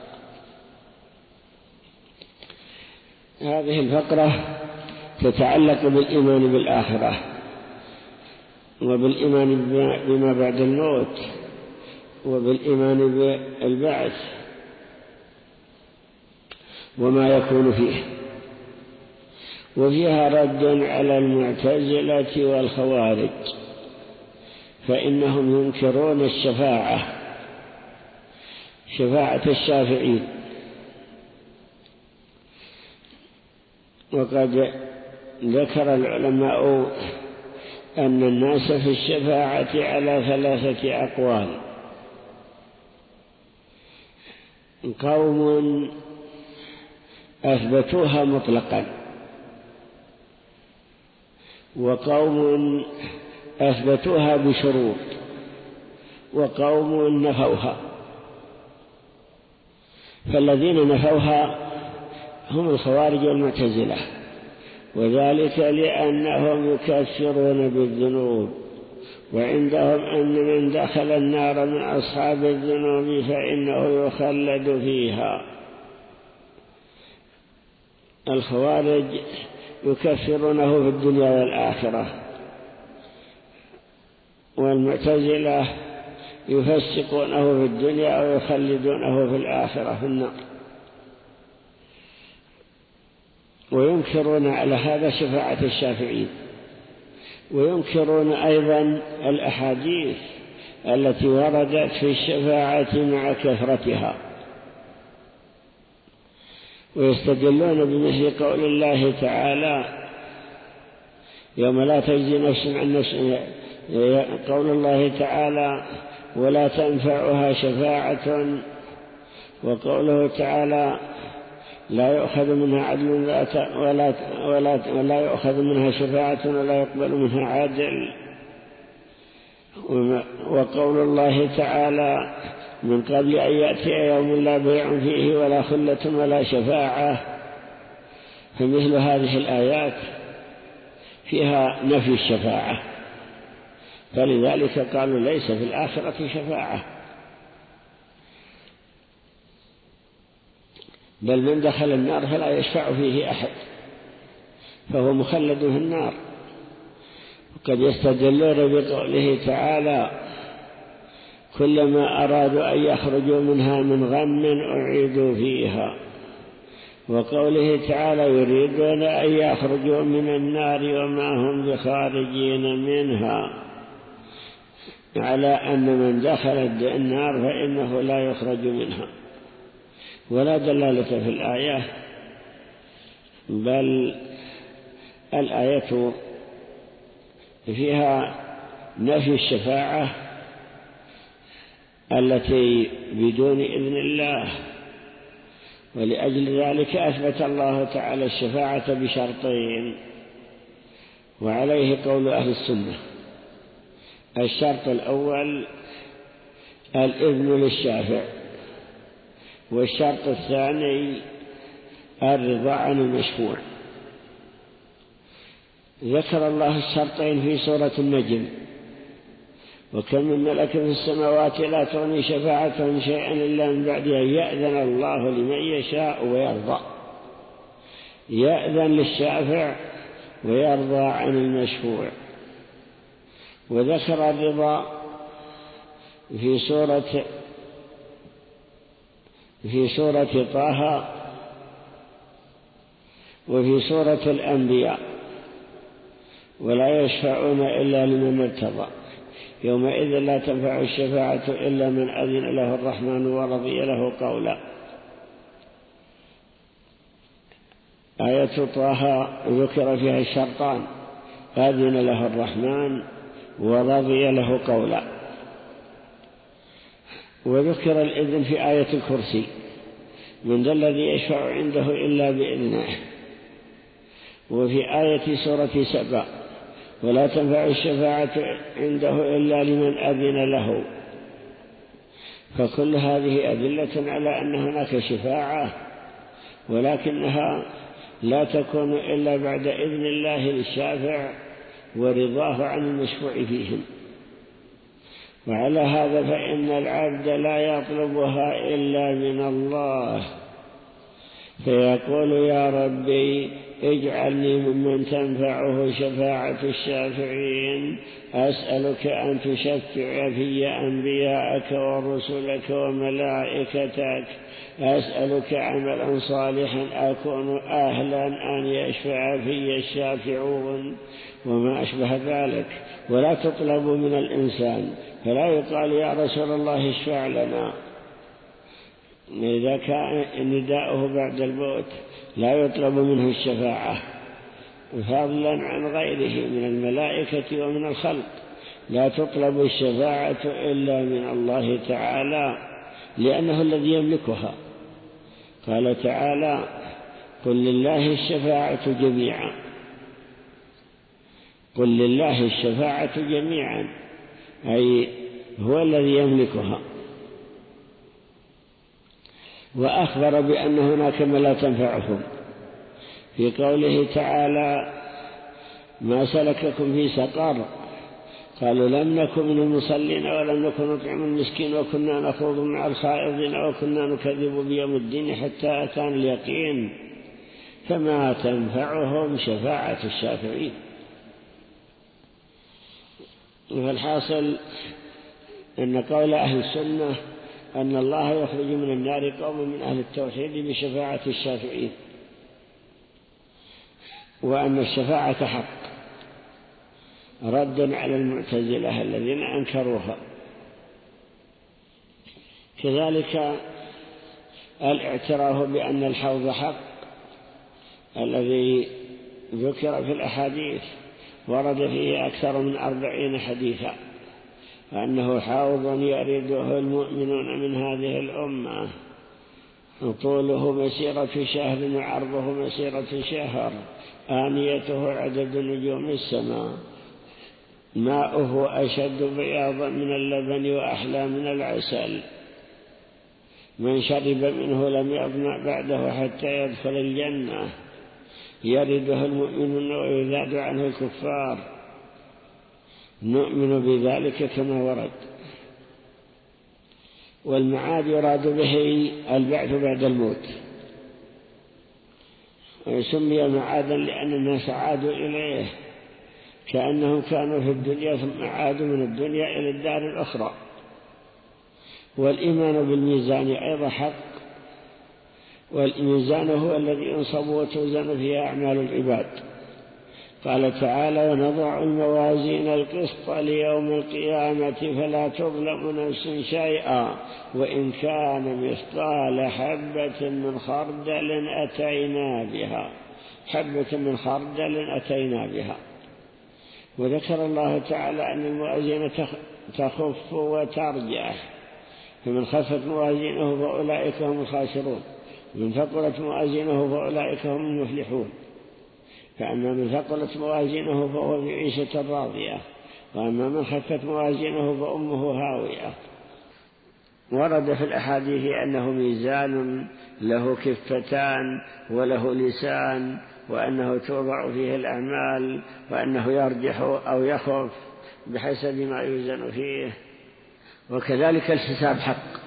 هذه الفقرة تتعلق بالإيمان بالآخرة وبالإيمان بما بعد الموت وبالإيمان بالبعث وما يكون فيه. وفيها رد على المعتزلة والخوارج، فإنهم ينكرون شفاعة الشافعين. وقد ذكر العلماء أن الناس في الشفاعة على 3 أقوال: قوم أثبتوها مطلقا، وقوم أثبتوها بشروط، وقوم نفوها. فالذين نفوها هم الخوارج والمعتزلة، وذلك لأنهم يكفرون بالذنوب، وعندهم أن من دخل النار من أصحاب الذنوب فإنه يخلد فيها. الخوارج يكفرونه في الدنيا والآخرة، والمعتزلة يفسقونه في الدنيا ويخلدونه في الآخرة في النار. وينكرون على هذا شفاعة الشافعين، وينكرون أيضا الأحاديث التي وردت في الشفاعة مع كثرتها، ويستدلون بمثل قول الله تعالى: يوم لا تجزي نفس عن نفس، قول الله تعالى: ولا تنفعها شفاعة، وقوله تعالى: لا يؤخذ منها عدل ولا يؤخذ منها شفاعة ولا يقبل منها عدل. وقول الله تعالى: من قبل أن يأتي يوم لا بيع فيه ولا خلة ولا شفاعة. فمثل هذه الآيات فيها نفي الشفاعة، فلذلك قالوا ليس في الآخرة شفاعة. بل من دخل النار فلا يشفع فيه أحد، فهو مخلد في النار. وقد يستدلون بقوله تعالى: كلما أرادوا أن يخرجوا منها من غم أعيدوا فيها، وقوله تعالى: يريدون أن يخرجوا من النار وما هم بخارجين منها، على أن من دخل النار فإنه لا يخرج منها. ولا دلالة في الآية، بل الآية فيها نفي الشفاعة التي بدون إذن الله، ولأجل ذلك أثبت الله تعالى الشفاعة بشرطين، وعليه قول أهل السنة. الشرط الأول الإذن للشافع، والشرط الثاني الرضا عن المشفوع. ذكر الله الشرطين في سورة النجم: وكم من ملك في السماوات لا تغني شفاعتهم شيئا إلا من بعد أن يأذن الله لمن يشاء ويرضى. يأذن للشافع ويرضى عن المشفوع. وذكر الرضا في سورة طه وفي سورة الأنبياء: ولا يشفعون إلا لمن ارتضى يومئذ لا تنفع الشفاعة إلا من أذن له الرحمن ورضي له قولا. آية طه ذكر فيها الشرطان: أذن له الرحمن ورضي له قولا. وذكر الإذن في آية الكرسي: من ذا الذي يشفع عنده إلا بإذنه. وفي آية سورة سبأ: ولا تنفع الشفاعة عنده إلا لمن أذن له. فكل هذه أدلة على أن هناك شفاعة، ولكنها لا تكون إلا بعد إذن الله للشافع ورضاه عن المشفوع فيهم. وعلى هذا فإن العبد لا يطلبها إلا من الله، فيقول: يا ربي اجعلني ممن تنفعه شفاعة الشافعين، أسألك أن تشفع في أنبياءك ورسلك وملائكتك، أسألك عملا صالحا أكون أهلا أن يشفع في الشافعون، وما أشبه ذلك. ولا تطلب من الإنسان، فلا يقال: يا رسول الله اشفع لنا، إذا كان نداؤه بعد الموت لا يطلب منه الشفاعة، فضلا عن غيره من الملائكة ومن الخلق. لا تطلب الشفاعة إلا من الله تعالى، لأنه الذي يملكها. قال تعالى: قل لله الشفاعة جميعا. قل لله الشفاعة جميعا، أي هو الذي يملكها. وأخبر بأن هناك من لا تنفعهم في قوله تعالى: ما سلككم في سقر؟ قالوا: لم نكن من المصلين ولم نكن نطعم المسكين وكنا نخوض مع الخائضين وكنا نكذب بيوم الدين حتى أتانا اليقين. فما تنفعهم شفاعة الشافعين. فالحاصل أن قول أهل السنة أن الله يخرج من النار قوم من أهل التوحيد بشفاعة الشافعين، وأن الشفاعة حق، رد على المعتزلة الذين أنكروها. كذلك الاعتراف بأن الحوض حق الذي ذكر في الأحاديث، ورد فيه أكثر من 40 حديثا، أنه حوض يرده المؤمنون من هذه الأمة، طوله مسيرة شهر وعرضه مسيرة شهر، آنيته عدد نجوم السماء، ماؤه أشد بياضا من اللبن وأحلى من العسل، من شرب منه لم يظمأ بعده حتى يدخل الجنة، يرده المؤمنون ويذاد عنه الكفار. نؤمن بذلك كما ورد. والمعاد يراد به البعث بعد الموت، ويسمي معادا لأن الناس عادوا إليه كأنهم كانوا في الدنيا ثم عادوا من الدنيا إلى الدار الأخرى. والإيمان بالميزان أيضا حق، والميزان هو الذي ينصب وتوزن فيه أعمال العباد. قال تعالى: ونضع الموازين القسط ليوم القيامة فلا تظلم نفس شيئا وإن كان مثقال حبة من خردل أتينا بها. وذكر الله تعالى أن الموازين تخف وترجح، فمن خفت موازينه فأولئك هم الخاسرون، ومن ثقلت موازينه فأولئك هم المفلحون. فأما من ثقلت موازينه فهو في عيشة راضية، وأما من خفت موازينه فأمه هاوية. ورد في الأحاديث أنه ميزان له كفتان وله لسان، وأنه توضع فيه الأعمال، وأنه يرجح أو يخف بحسب ما يوزن فيه. وكذلك الحساب حق.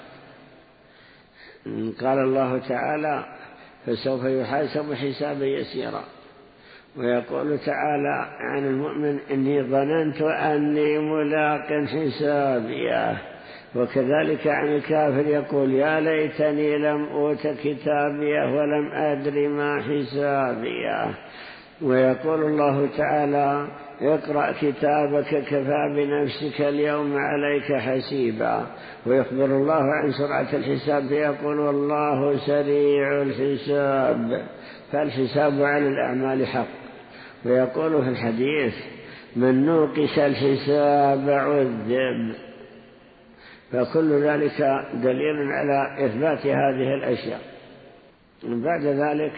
قال الله تعالى: فسوف يحاسب حسابا يسيرا. ويقول تعالى عن المؤمن: إني ظننت أني ملاق حسابيه. وكذلك عن الكافر يقول: يا ليتني لم أوت كتابيه ولم أدر ما حسابيه. ويقول الله تعالى: اقرأ كتابك كفى بنفسك اليوم عليك حسيبا. ويخبر الله عن سرعة الحساب فيقول: والله سريع الحساب. فالحساب على الأعمال حق. ويقول في الحديث: من نوقش الحساب عذب. فكل ذلك دليل على إثبات هذه الأشياء. بعد ذلك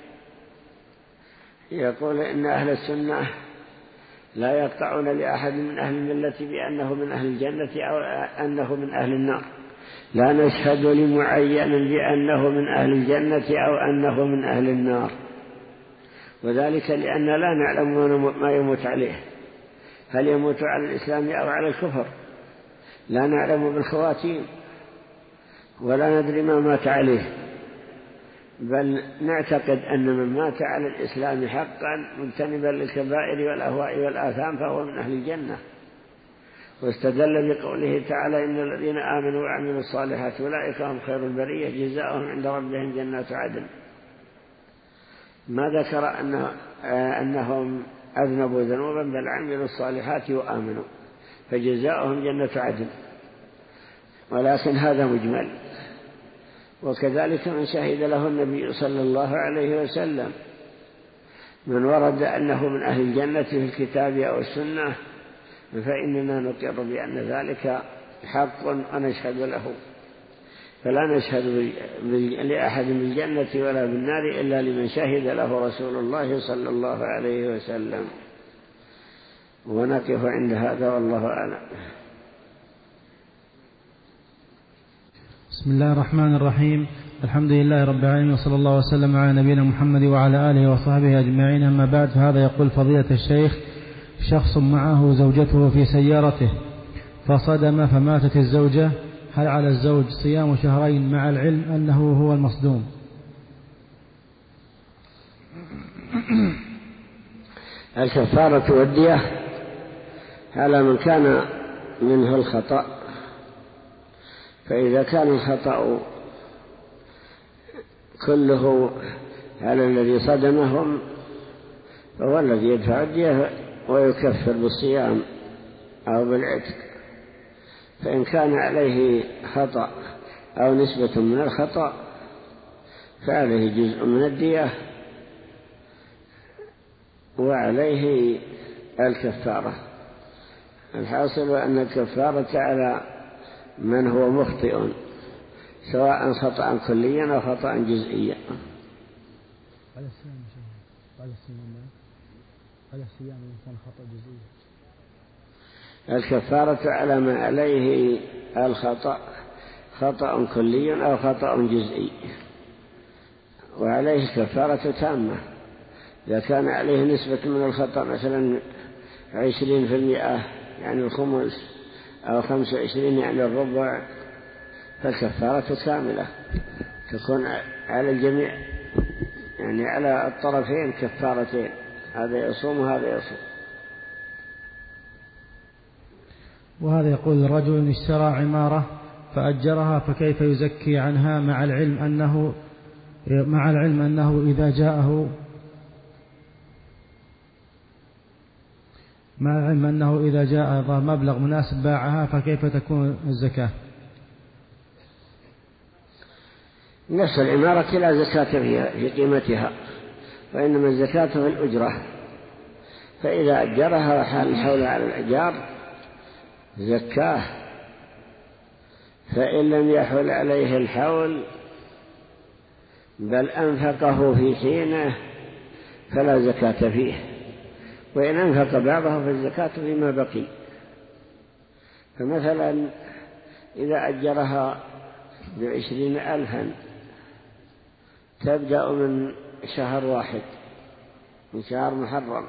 يقول إن أهل السنة لا يقطعون لأحد من أهل الملة بأنه من أهل الجنة أو أنه من أهل النار. لا نشهد لمعين بأنه من أهل الجنة أو أنه من أهل النار، وذلك لأن لا نعلم ما يموت عليه، هل يموت على الإسلام أو على الكفر. لا نعلم بالخواتيم ولا ندري ما مات عليه، بل نعتقد أن من مات على الإسلام حقا مجتنبا للكبائر والأهواء والآثام فهو من أهل الجنة. واستدل بقوله تعالى: إن الذين آمنوا وعملوا الصالحات أولئك هم خير البرية جزاؤهم عند ربهم جنات عدن. ما ذكر أنهم أذنبوا ذنوبا، بل عملوا الصالحات وآمنوا فجزاؤهم جنة عدن، ولكن هذا مجمل. وكذلك من شهد له النبي صلى الله عليه وسلم، من ورد أنه من أهل الجنة في الكتاب أو السنة فإننا نقر بأن ذلك حق ونشهد له. فلا نشهد لأحد بالجنة ولا بالنار إلا لمن شهد له رسول الله صلى الله عليه وسلم. ونقف عند هذا والله أعلم. بسم الله الرحمن الرحيم. الحمد لله رب العالمين، وصلى الله وسلم على نبينا محمد وعلى آله وصحبه أجمعين. أما بعد، فهذا يقول: فضيلة الشيخ، شخص معه زوجته في سيارته فصدم فماتت الزوجة، هل على الزوج صيام شهرين مع العلم أنه هو المصدوم؟ الكفارة والدية على من كان منه الخطأ. فإذا كان الخطأ كله على الذي صدمهم فهو الذي يدفع الدية ويكفر بالصيام أو بالعتق. فإن كان عليه خطأ أو نسبة من الخطأ فعليه جزء من الدية وعليه الكفارة. الحاصل أن الكفارة على من هو مخطئ، سواء خطأ كليا أو خطأ جزئيا. الكفارة على ما عليه الخطأ، خطأ كلي أو خطأ جزئي، وعليه كفارة تامة. إذا كان عليه نسبة من الخطأ مثلا 20% يعني الخمس، أو 25 يعني الربع، فالكفارة كاملة تكون على الجميع يعني على الطرفين كفارتين، هذا يصوم وهذا يصوم. وهذا يقول رجل اشترى عمارة فأجرها فكيف يزكي عنها مع العلم أنه إذا جاء مبلغ مناسب باعها، فكيف تكون الزكاة؟ نفس العمارة لا زكاة فيها في قيمتها، وإنما الزكاة في الأجرة. فإذا أجرها وحال الحول على الأجار زكاه، فإن لم يحول عليه الحول بل أنفقه في حينه فلا زكاة فيه، وإن أنفق بعضه فالزكاة فيما بقي. فمثلا إذا أجرها ب20,000 تبدأ من شهر واحد، من شهر محرم،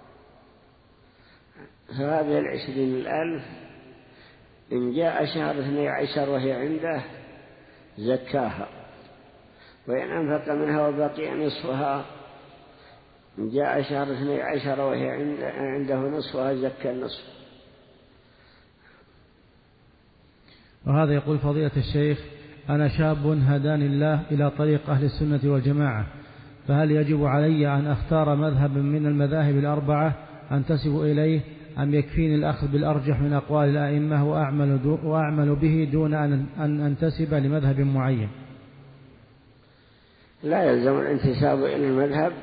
فهذه 20,000 إن جاء شهر 12 وهي عنده زكاها، وإن أنفق منها وبقي نصفها إن جاء شهر 12 وهي عنده نصفها زكى النصف. وهذا يقول فضيلة الشيخ: أنا شاب هداني الله إلى طريق أهل السنة والجماعة، فهل يجب علي أن أختار مذهب من المذاهب الأربعة أنتسب إليه، أم يكفيني الأخذ بالأرجح من أقوال الأئمة وأعمل به دون أن أنتسب لمذهب معين؟ لا يلزم الانتساب إلى المذهب،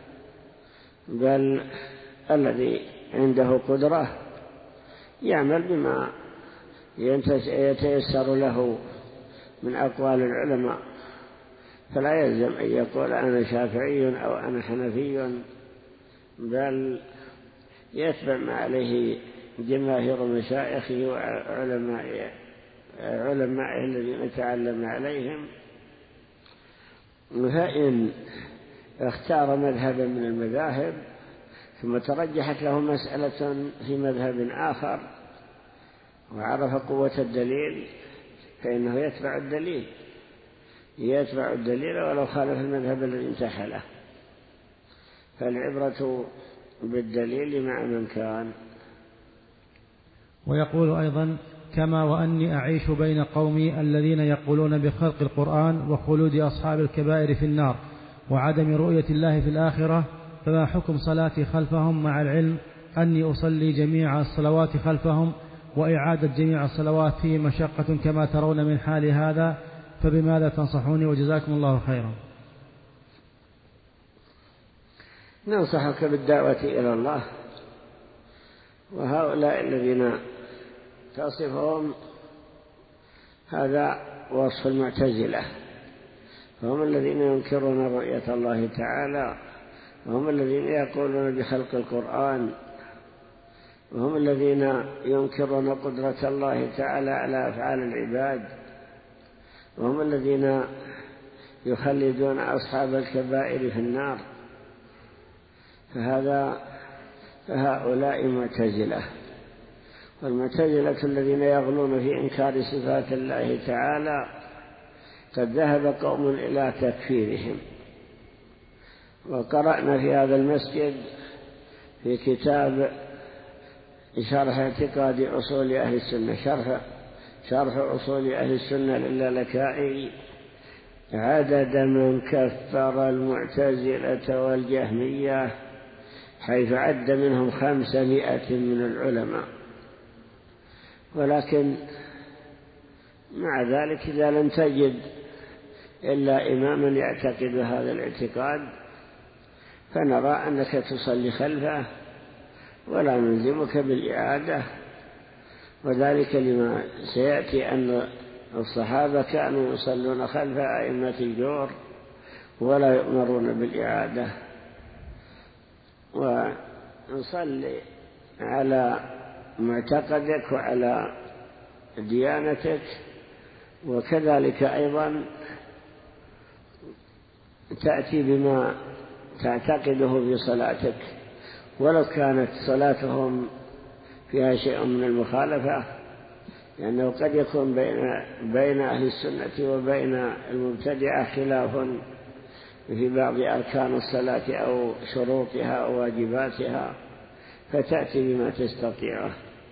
بل الذي عنده قدرة يعمل بما يتيسر له من أقوال العلماء، فلا يلزم أن يقول أنا شافعي أو أنا حنفي، بل يتبع ما عليه جماهير مشايخه وعلمائه الذين تعلم عليهم. فإن اختار مذهبا من المذاهب ثم ترجحت له مسألة في مذهب آخر وعرف قوة الدليل فإنه يتبع الدليل ولو خالف المذهب الذي انتحله. فالعبرة بالدليل مع من كان. ويقول أيضا: كما وأني أعيش بين قومي الذين يقولون بخلق القرآن وخلود أصحاب الكبائر في النار وعدم رؤية الله في الآخرة، فما حكم صلاتي خلفهم مع العلم أني أصلي جميع الصلوات خلفهم، وإعادة جميع الصلوات فيه مشقة كما ترون من حال هذا، فبماذا تنصحوني وجزاكم الله خيرا؟ ننصحك بالدعوة إلى الله. وهؤلاء الذين تصفهم هذا وصف المعتزلة، وهم الذين ينكرون رؤية الله تعالى، وهم الذين يقولون بخلق القرآن، وهم الذين ينكرون قدرة الله تعالى على أفعال العباد، وهم الذين يخلدون أصحاب الكبائر في النار. فهؤلاء معتزلة. والمعتزلة الذين يغلون في إنكار صفات الله تعالى قد ذهب قوم إلى تكفيرهم. وقرأنا في هذا المسجد في كتاب شرح اعتقاد أصول أهل السنة، شرح أصول أهل السنة للالكائي، عدد من كفر المعتزلة والجهمية، حيث عد منهم 500 من العلماء. ولكن مع ذلك إذا لم تجد إلا إماما يعتقد هذا الاعتقاد فنرى أنك تصلي خلفه ولا نلزمك بالإعادة، وذلك لما سيأتي أن الصحابة كانوا يصلون خلف أئمة الجور ولا يؤمرون بالإعادة. ونصلي على معتقدك وعلى ديانتك، وكذلك أيضا تأتي بما تعتقده في صلاتك، ولو كانت صلاتهم فيها شيء من المخالفة، لأنه قد يكون بين أهل السنة وبين المبتدعة خلاف في بعض أركان الصلاة أو شروطها أو واجباتها، فتأتي بما تستطيعه.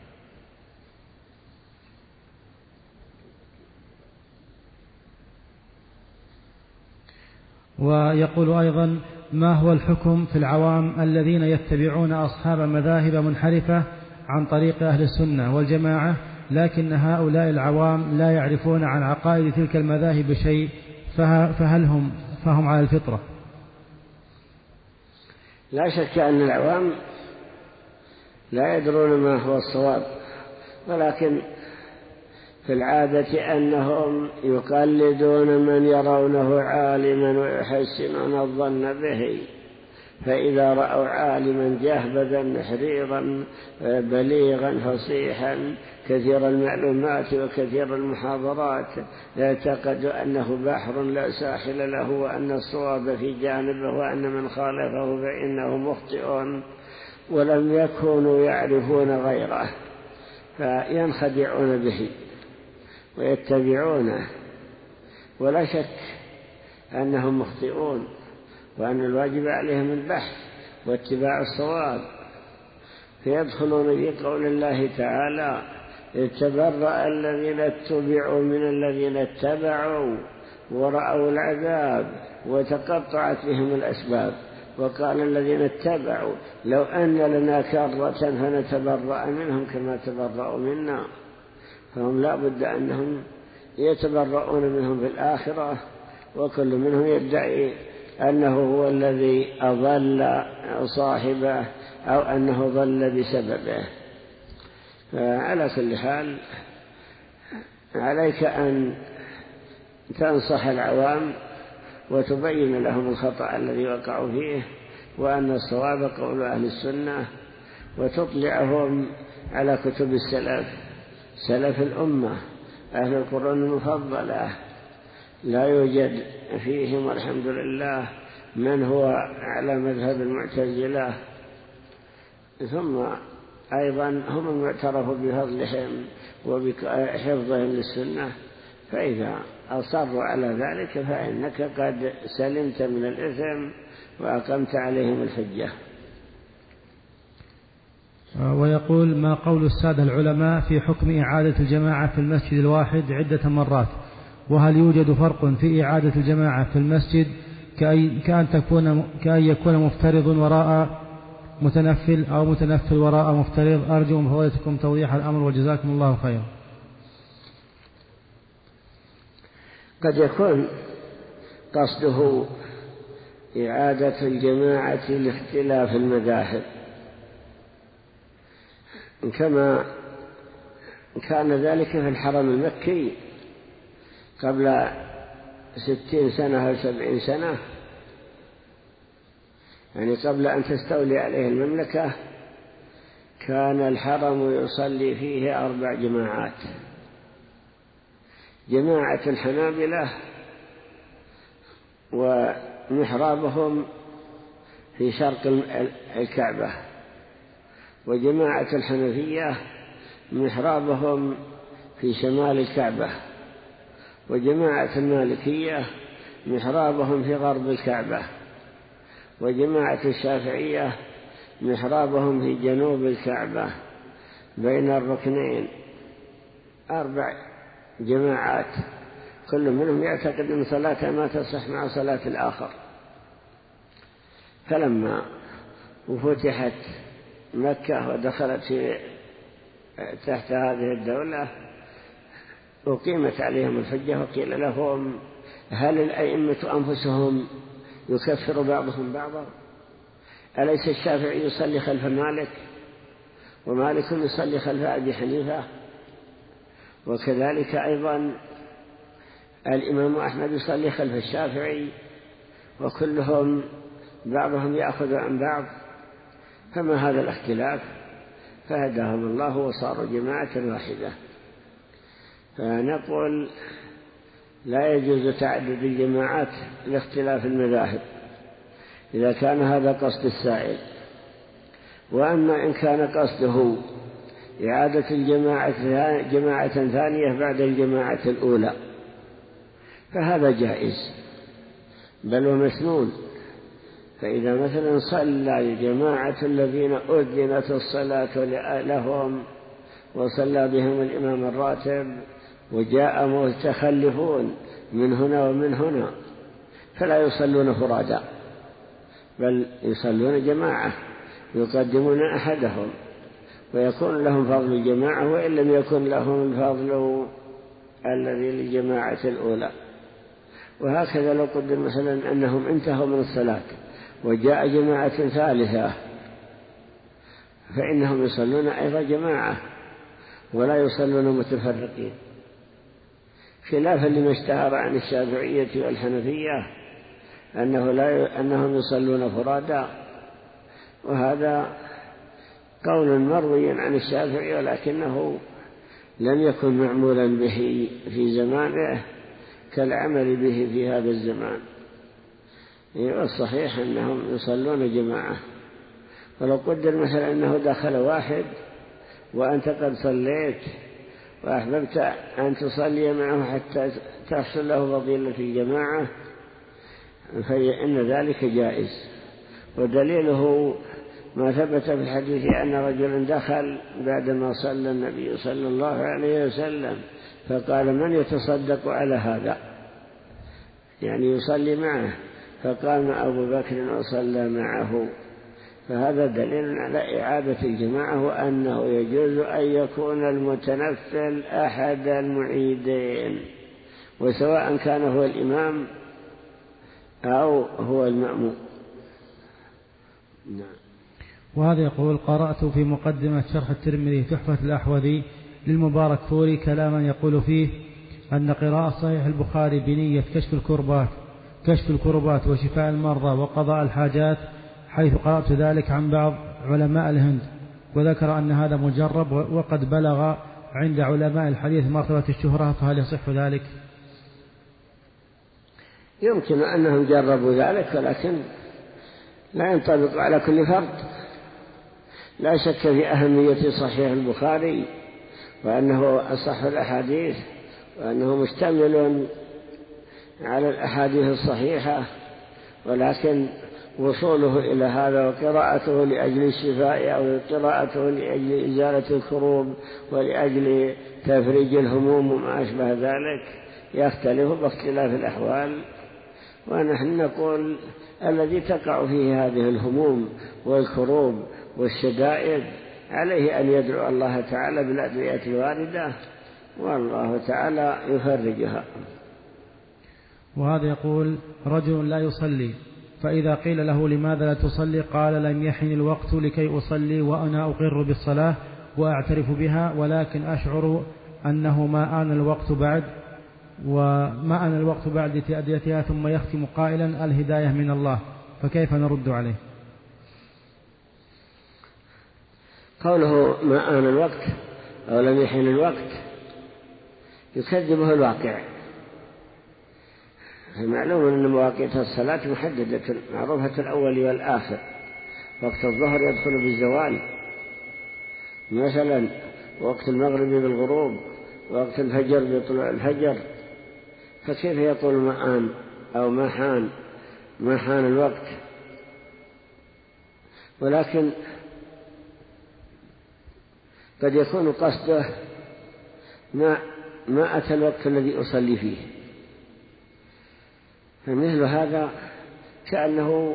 ويقول أيضا: ما هو الحكم في العوام الذين يتبعون أصحاب مذاهب منحرفة عن طريق أهل السنة والجماعة، لكن هؤلاء العوام لا يعرفون عن عقائد تلك المذاهب شيء، فهم على الفطرة؟ لا شك أن العوام لا يدرون ما هو الصواب، ولكن في العادة أنهم يقلدون من يرونه عالما ويحسنون الظن به، فإذا رأوا عالما جهبذا محريرا بليغا فصيحا كثير المعلومات وكثير المحاضرات، يعتقدوا أنه بحر لا ساحل له، وأن الصواب في جانبه، وأن من خالفه فإنه مخطئ، ولم يكونوا يعرفون غيره، فينخدعون به ويتبعونه، ولا شك أنهم مخطئون، وأن الواجب عليهم البحث واتباع الصواب. فيدخلون في قول الله تعالى: تبرأ الذين اتبعوا من الذين اتبعوا ورأوا العذاب وتقطعت بهم الأسباب. وقال الذين اتبعوا: لو أن لنا كرة فنتبرأ منهم كما تبرأوا منا. فهم لا بد أنهم يتبرؤون منهم في الآخرة، وكل منهم يدعي أنه هو الذي أضل صاحبه أو أنه ضل بسببه. فعلى كل حال عليك أن تنصح العوام وتبين لهم الخطأ الذي وقعوا فيه، وأن الصواب قول أهل السنة، وتطلعهم على كتب السلف، سلف الأمة، أهل القرون المفضلة، لا يوجد فيهم والحمد لله من هو على مذهب المعتزلة. ثم أيضا هم المعترف بفضلهم وبحفظهم للسنة، فإذا أصروا على ذلك فإنك قد سلمت من الإثم وأقمت عليهم الحجة. ويقول: ما قول السادة العلماء في حكم إعادة الجماعة في المسجد الواحد عدة مرات؟ وهل يوجد فرق في إعادة الجماعة في المسجد كأن يكون مفترض وراء متنفل أو متنفل وراء مفترض؟ أرجو من فضيلتكم توضيح الأمر وجزاكم الله خيرا. قد يكون قصده إعادة الجماعة لاختلاف المذاهب، كما كان ذلك في الحرم المكي قبل 60 سنة أو 70 سنة، يعني قبل أن تستولي عليه المملكة، كان الحرم يصلي فيه 4 جماعات: جماعة الحنابلة ومحرابهم في شرق الكعبة، وجماعة الحنفية محرابهم في شمال الكعبة، وجماعة المالكية محرابهم في غرب الكعبة، وجماعة الشافعية محرابهم في جنوب الكعبة بين الركنين. 4 جماعات، كل منهم يعتقد أن صلاته ما تصح مع صلاة الآخر. فلما فتحت مكة ودخلت تحت هذه الدولة أقيمت عليهم الحجة، وقيل لهم: هل الأئمة أنفسهم يكفر بعضهم بعضا؟ أليس الشافعي يصلي خلف مالك، ومالك يصلي خلف أبي حنيفة، وكذلك أيضا الإمام أحمد يصلي خلف الشافعي، وكلهم بعضهم يأخذ عن بعض، فما هذا الاختلاف؟ فهداهم الله وصاروا جماعة واحدة. فنقول لا يجوز تعدد الجماعات لاختلاف المذاهب إذا كان هذا قصد السائل. وأما إن كان قصده إعادة جماعة ثانية بعد الجماعة الأولى فهذا جائز، بل ومسنون. فإذا مثلا صلى الجماعة الذين أذنت الصلاة لهم وصلى بهم الإمام الراتب وجاء متخلفون من هنا ومن هنا فلا يصلون فرادا بل يصلون جماعة يقدمون أحدهم ويكون لهم فضل الجماعة وإن لم يكن لهم الفضل الذي للجماعة الأولى. وهكذا لو قدر مثلا أنهم انتهوا من الصلاة وجاء جماعة ثالثة فإنهم يصلون أيضا جماعة ولا يصلون متفرقين، خلافا لما اشتهر عن الشافعية والحنفية أنهم يصلون فرادا، وهذا قول مروي عن الشافعي ولكنه لم يكن معمولا به في زمانه كالعمل به في هذا الزمان. والصحيح أنهم يصلون جماعة. ولو قدر مثلا أنه دخل واحد وأنت قد صليت وأحببت أن تصلي معه حتى تحصل له فضيلة الجماعة فإن ذلك جائز. ودليله ما ثبت في الحديث أن رجلا دخل بعدما صلى النبي صلى الله عليه وسلم فقال: من يتصدق على هذا؟ يعني يصلي معه، فقام أبو بكر وصلى معه. فهذا دليل على إعادة الجماعة وأنه يجوز أن يكون المتنفل أحد المعيدين، وسواء كان هو الإمام أو هو المأموم. نعم. وهذا يقول: قرأت في مقدمة شرح الترمذي تحفة الأحوذي للمباركفوري كلاما يقول فيه أن قراءة صحيح البخاري بنية كشف الكربات وشفاء المرضى وقضاء الحاجات، حيث قرأت ذلك عن بعض علماء الهند، وذكر أن هذا مجرب وقد بلغ عند علماء الحديث مرتبة الشهرة، فهل يصح ذلك؟ يمكن أنهم جربوا ذلك ولكن لا ينطبق على كل فرد. لا شك في أهمية صحيح البخاري وأنه أصح الأحاديث وأنه مشتمل على الأحاديث الصحيحة، ولكن وصوله إلى هذا وقراءته لأجل الشفاء أو قراءته لأجل إزالة الكروب ولأجل تفريج الهموم وما أشبه ذلك يختلف باختلاف الأحوال. ونحن نقول الذي تقع فيه هذه الهموم والكروب والشدائد عليه أن يدعو الله تعالى بالأدعية الواردة، والله تعالى يفرجها. وهذا يقول: رجل لا يصلي، فإذا قيل له لماذا لا تصلي قال: لم يحن الوقت لكي أصلي، وأنا أقر بالصلاة وأعترف بها، ولكن أشعر أنه ما آن الوقت بعد تأديتها، ثم يختم قائلا: الهداية من الله. فكيف نرد عليه؟ قوله ما آن الوقت أو لم يحن الوقت يكذبه الواقع. معلوم أن مواقيت الصلاة محددة معروفة الأول والآخر. وقت الظهر يدخل بالزوال مثلا، وقت المغرب بالغروب، وقت الفجر بطلوع الفجر، فكيف يقول ما آن أو ما حان الوقت؟ ولكن قد يكون قصده ما أتى الوقت الذي أصلي فيه، فمثل هذا كأنه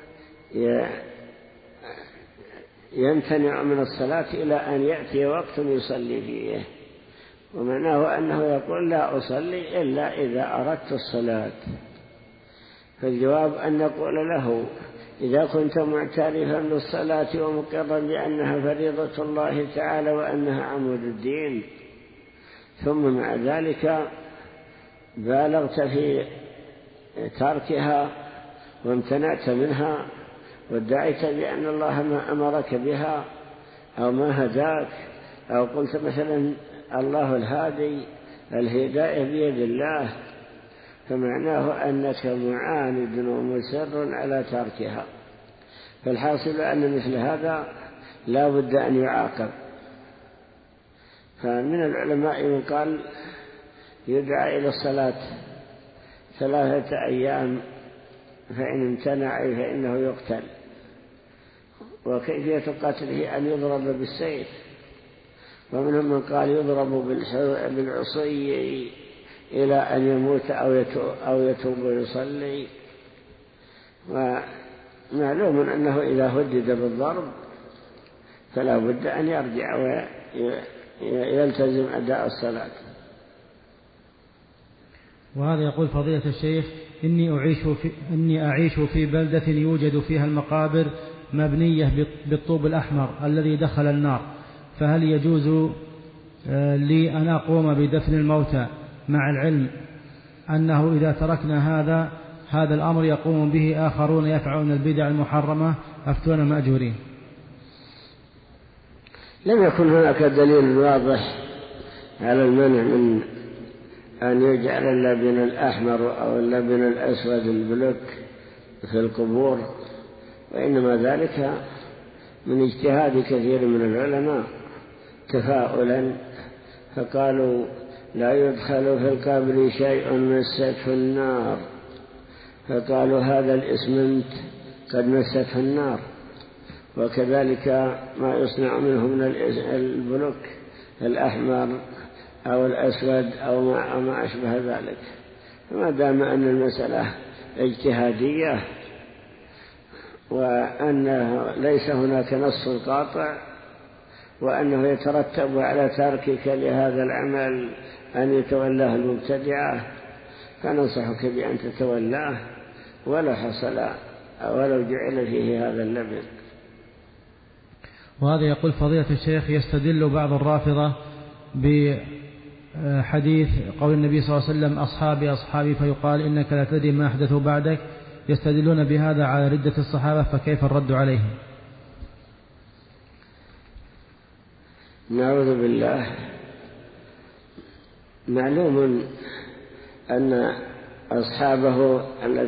يمتنع من الصلاة إلى أن يأتي وقت يصلي فيه، ومعناه أنه يقول لا أصلي إلا إذا أردت الصلاة. فالجواب أن نقول له: إذا كنت معترفا بالصلاة ومقرا بأنها فريضة الله تعالى وأنها عمود الدين، ثم مع ذلك بالغت في تركها وامتنعت منها وادعيت بأن الله ما أمرك بها أو ما هداك، أو قلت مثلا الله الهادي، الهداية بيد الله، فمعناه أنك معاند ومصر على تركها. فالحاصل أن مثل هذا لا بد أن يعاقب. فمن العلماء من قال يدعى إلى الصلاة 3 أيام فإن امتنع فإنه يقتل. وكيفية قتله أن يضرب بالسيف، ومنهم من قال يضرب بالعصي إلى أن يموت أو يتوب ويصلي. ومعلوم أنه إذا هدد بالضرب فلا بد أن يرجع ويلتزم أداء الصلاة. وهذا يقول فضيلة الشيخ: إني أعيش في بلدة يوجد فيها المقابر مبنية بالطوب الأحمر الذي دخل النار، فهل يجوز لي أن أقوم بدفن الموتى مع العلم أنه إذا تركنا هذا الأمر يقوم به آخرون يفعلون البدع المحرمة أفتون مأجورين؟ لم يكن هناك دليل واضح على المنع من أن يجعل اللبن الأحمر أو اللبن الأسود البلوك في القبور، وإنما ذلك من اجتهاد كثير من العلماء تفاؤلا، فقالوا لا يدخل في القبر شيء مسته النار، فقالوا هذا الإسمنت قد مسته النار. وكذلك ما يصنع منه من البلوك الأحمر أو الأسود أو ما أشبه ذلك. فما دام أن المسألة اجتهادية وأنه ليس هناك نص قاطع، وأنه يترتب على تركك لهذا العمل أن يتولاه المبتدعة، فننصحك بأن تتولاه ولو حصل ولو جعل فيه هذا اللبن. وهذا يقول فضيلة الشيخ: يستدل بعض الرافضة بحديث قول النبي صلى الله عليه وسلم أصحابي فيقال إنك لا تدري ما أحدثوا بعدك، يستدلون بهذا على ردة الصحابة، فكيف الرد عليهم؟ نعوذ بالله. معلوم أن أصحابه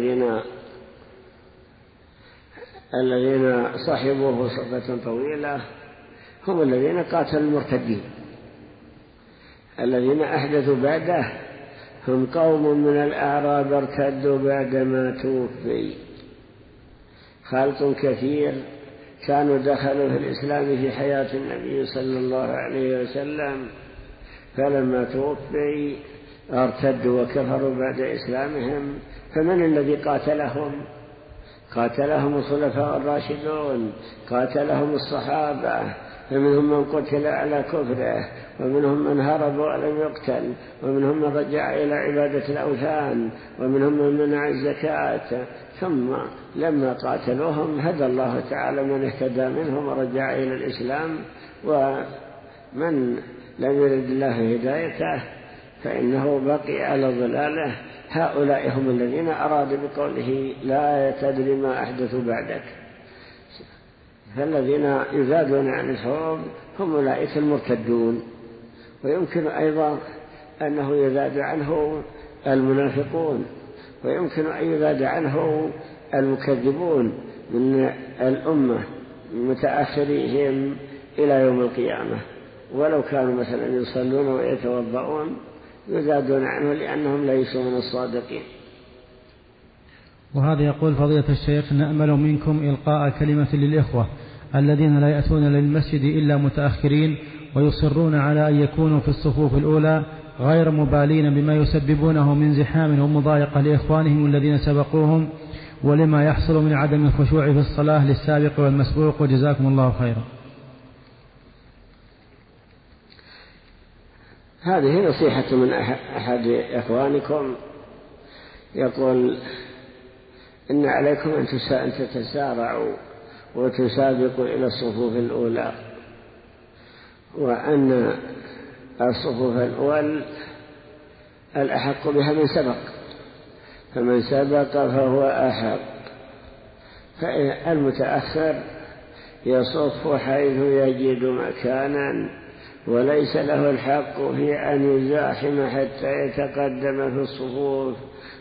الذين صحبوه صحبة طويلة هم الذين قاتلوا المرتدين. الذين أحدثوا بعده هم قوم من الأعراب ارتدوا بعدما توفي، خلق كثير كانوا دخلوا في الإسلام في حياة النبي صلى الله عليه وسلم، فلما توفي ارتدوا وكفروا بعد إسلامهم. فمن الذي قاتلهم؟ قاتلهم الخلفاء الراشدون، قاتلهم الصحابة، فمنهم من قتل على كفره، ومنهم من هرب ولم يقتل، ومنهم من رجع إلى عبادة الأوثان، ومنهم من منع الزكاة. ثم لما قاتلوهم هدى الله تعالى من اهتدى منهم ورجع إلى الإسلام، ومن لم يرد الله هدايته فإنه بقي على ضلاله. هؤلاء هم الذين أراد بقوله لا تدري ما أحدث بعدك. فالذين يزادون عن الحوض هم أولئك المرتدون. ويمكن أيضا أنه يزاد عنه المنافقون، ويمكن أن يزاد عنه المكذبون من الأمة متأخرين إلى يوم القيامة، ولو كانوا مثلا يصلون ويتوضؤون يزادون عنه لأنهم ليسوا من الصادقين. وهذا يقول فضيلة الشيخ: نأمل منكم إلقاء كلمة للإخوة الذين لا يأتون للمسجد إلا متأخرين ويصرون على أن يكونوا في الصفوف الأولى غير مبالين بما يسببونه من زحام ومضايقة لإخوانهم الذين سبقوهم، ولما يحصل من عدم الخشوع في الصلاة للسابق والمسبوق، وجزاكم الله خيرا. هذه نصيحة من أحد إخوانكم، يقول إن عليكم أن تتسارعوا وتسابقوا إلى الصفوف الأولى، وأن الصفوف الأول الأحق بها من سبق، فمن سبق فهو أحق. فالمتأخر يصف حيث يجد مكانا، وليس له الحق في أن يزاحم حتى يتقدم في الصفوف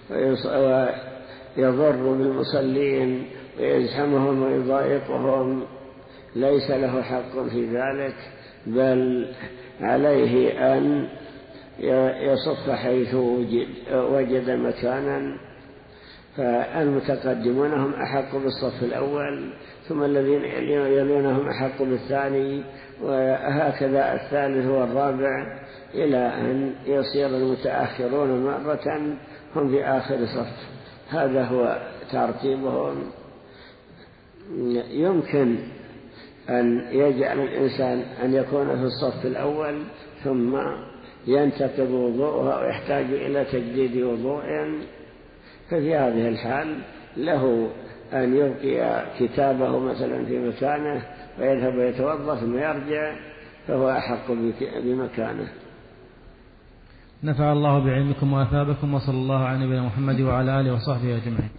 ويضر بالمصلين ويزحمهم ويضايقهم. ليس له حق في ذلك، بل عليه أن يصف حيث وجد مكانا. فالمتقدمون هم أحق بالصف الأول، ثم الذين يلونهم أحق بالثاني، وهكذا الثالث والرابع، إلى أن يصير المتأخرون مرة هم في آخر صف. هذا هو ترتيبهم. يمكن أن يجعل الإنسان أن يكون في الصف الأول ثم ينتقض وضوءه ويحتاج إلى تجديد وضوء، ففي هذه الحال له أن يبقي كتابه مثلا في مكانه ويذهب ويتوضأ ثم يرجع، فهو أحق بمكانه. نفع الله بعلمكم وأثابكم، وصلى الله على نبينا محمد وعلى آله وصحبه أجمعين.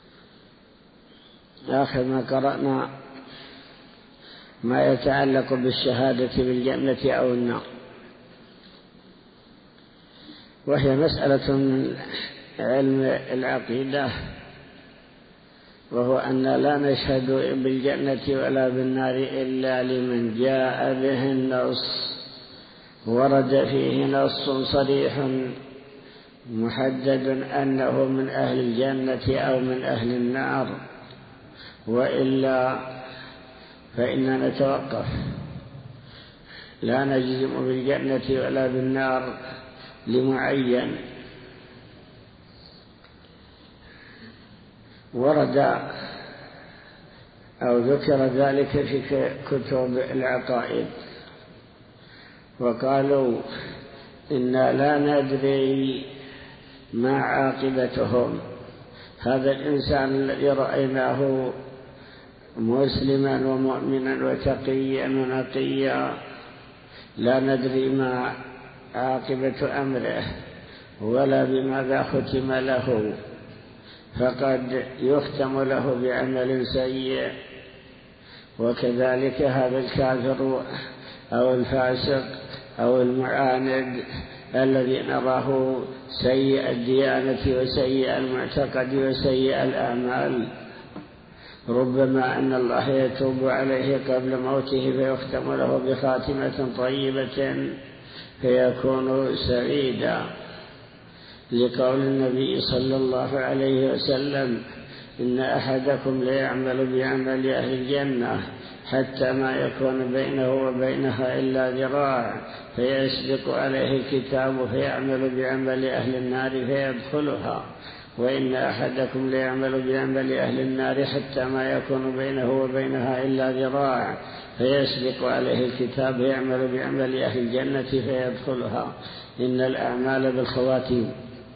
آخر ما قرأنا ما يتعلق بالشهادة بالجنة أو النار، وهي مسألة من علم العقيدة، وهو أن لا نشهد بالجنة ولا بالنار إلا لمن جاء به النص، ورد فيه نص صريح محدد أنه من أهل الجنة أو من أهل النار، وإلا فإننا نتوقف، لا نجزم بالجنة ولا بالنار لمعين. ورد أو ذكر ذلك في كتب العقائد، وقالوا إنا لا ندري ما عاقبتهم. هذا الإنسان الذي رأيناه مسلما ومؤمنا وتقيا ونقيا، لا ندري ما عاقبة أمره ولا بماذا ختم له، فقد يختم له بعمل سيء. وكذلك هذا الكافر أو الفاسق أو المعاند الذي نراه سيء الديانة وسيء المعتقد وسيء الأعمال، ربما أن الله يتوب عليه قبل موته فيختم له بخاتمة طيبة فيكون سعيدا، لقول النبي صلى الله عليه وسلم: إن أحدكم ليعمل بعمل أهل الجنة حتى ما يكون بينه وبينها إلا ذراع، فيسبق عليه الكتاب فيعمل بعمل أهل النار فيدخلها، وإن أحدكم ليعمل بعمل أهل النار حتى ما يكون بينه وبينها إلا ذراع، فيسبق عليه الكتاب فيعمل بعمل أهل الجنة فيدخلها. إن الأعمال بالخواتيم،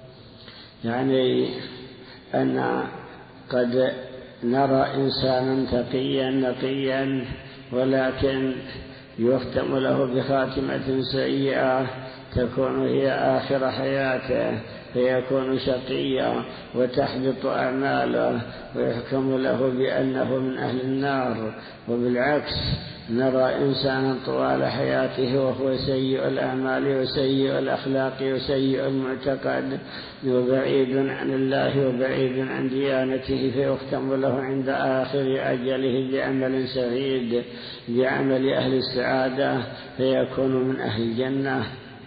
يعني أن قد نرى إنسانا تقيا نقيا ولكن يختم له بخاتمة سيئة تكون هي آخر حياته فيكون شقيا وتحبط أعماله ويحكم له بأنه من أهل النار. وبالعكس نرى إنسانا طوال حياته وهو سيء الأعمال وسيء الأخلاق وسيء المعتقد وبعيد عن الله وبعيد عن ديانته، فيختم له عند آخر أجله بعمل سعيد بعمل أهل السعادة فيكون من أهل الجنة.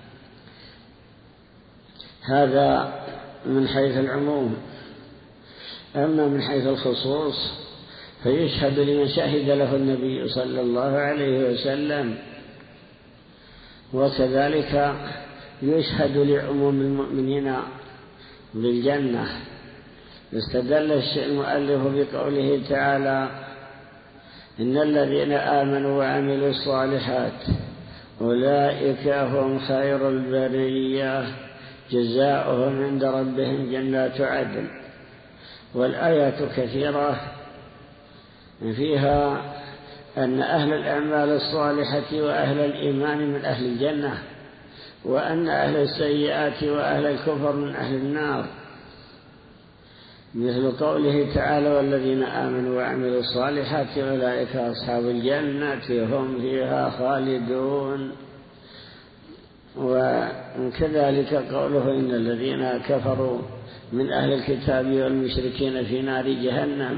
هذا من حيث العموم. أما من حيث الخصوص فيشهد لمن شهد له النبي صلى الله عليه وسلم، وكذلك يشهد لعموم المؤمنين بالجنة. استدل المؤلف بقوله تعالى: إن الذين آمنوا وعملوا الصالحات أولئك هم خير البرية جزاؤهم عند ربهم جنات عدن. والآيات كثيرة فيها أن أهل الأعمال الصالحة وأهل الإيمان من أهل الجنة، وأن أهل السيئات وأهل الكفر من أهل النار، مثل قوله تعالى: والذين آمنوا وعملوا الصالحات أولئك أصحاب الجنة هم فيها خالدون. وكذلك قوله: إن الذين كفروا من أهل الكتاب والمشركين في نار جهنم.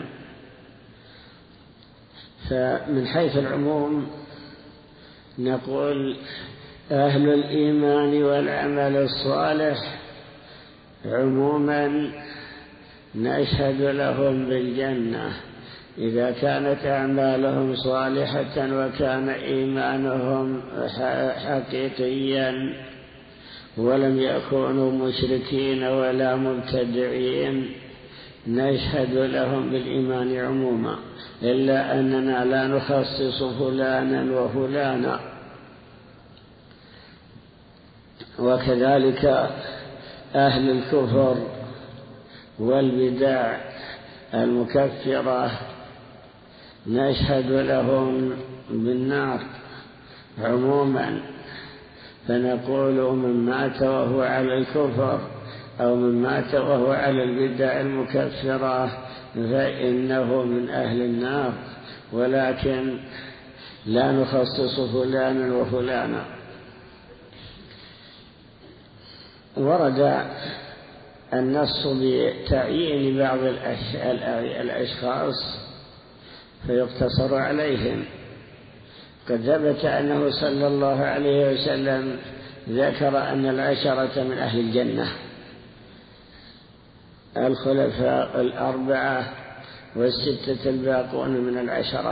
فمن حيث العموم نقول أهل الإيمان والعمل الصالح عموما نشهد لهم بالجنة إذا كانت أعمالهم صالحة وكان إيمانهم حقيقيا ولم يكونوا مشركين ولا مبتدعين، نشهد لهم بالإيمان عموما، إلا أننا لا نخصص فلانا وفلانا. وكذلك أهل الكفر والبدع المكفرة نشهد لهم بالنار عموما، فنقول من مات وهو على الكفر أو من مات وهو على البدع المكفرة فإنه من أهل النار، ولكن لا نخصص فلانا وفلانا. ورد النص بتعيين بعض الأشخاص فيقتصر عليهم. قد ثبت أنه صلى الله عليه وسلم ذكر أن العشرة من أهل الجنة: الخلفاء الأربعة والستة الباقون من العشرة.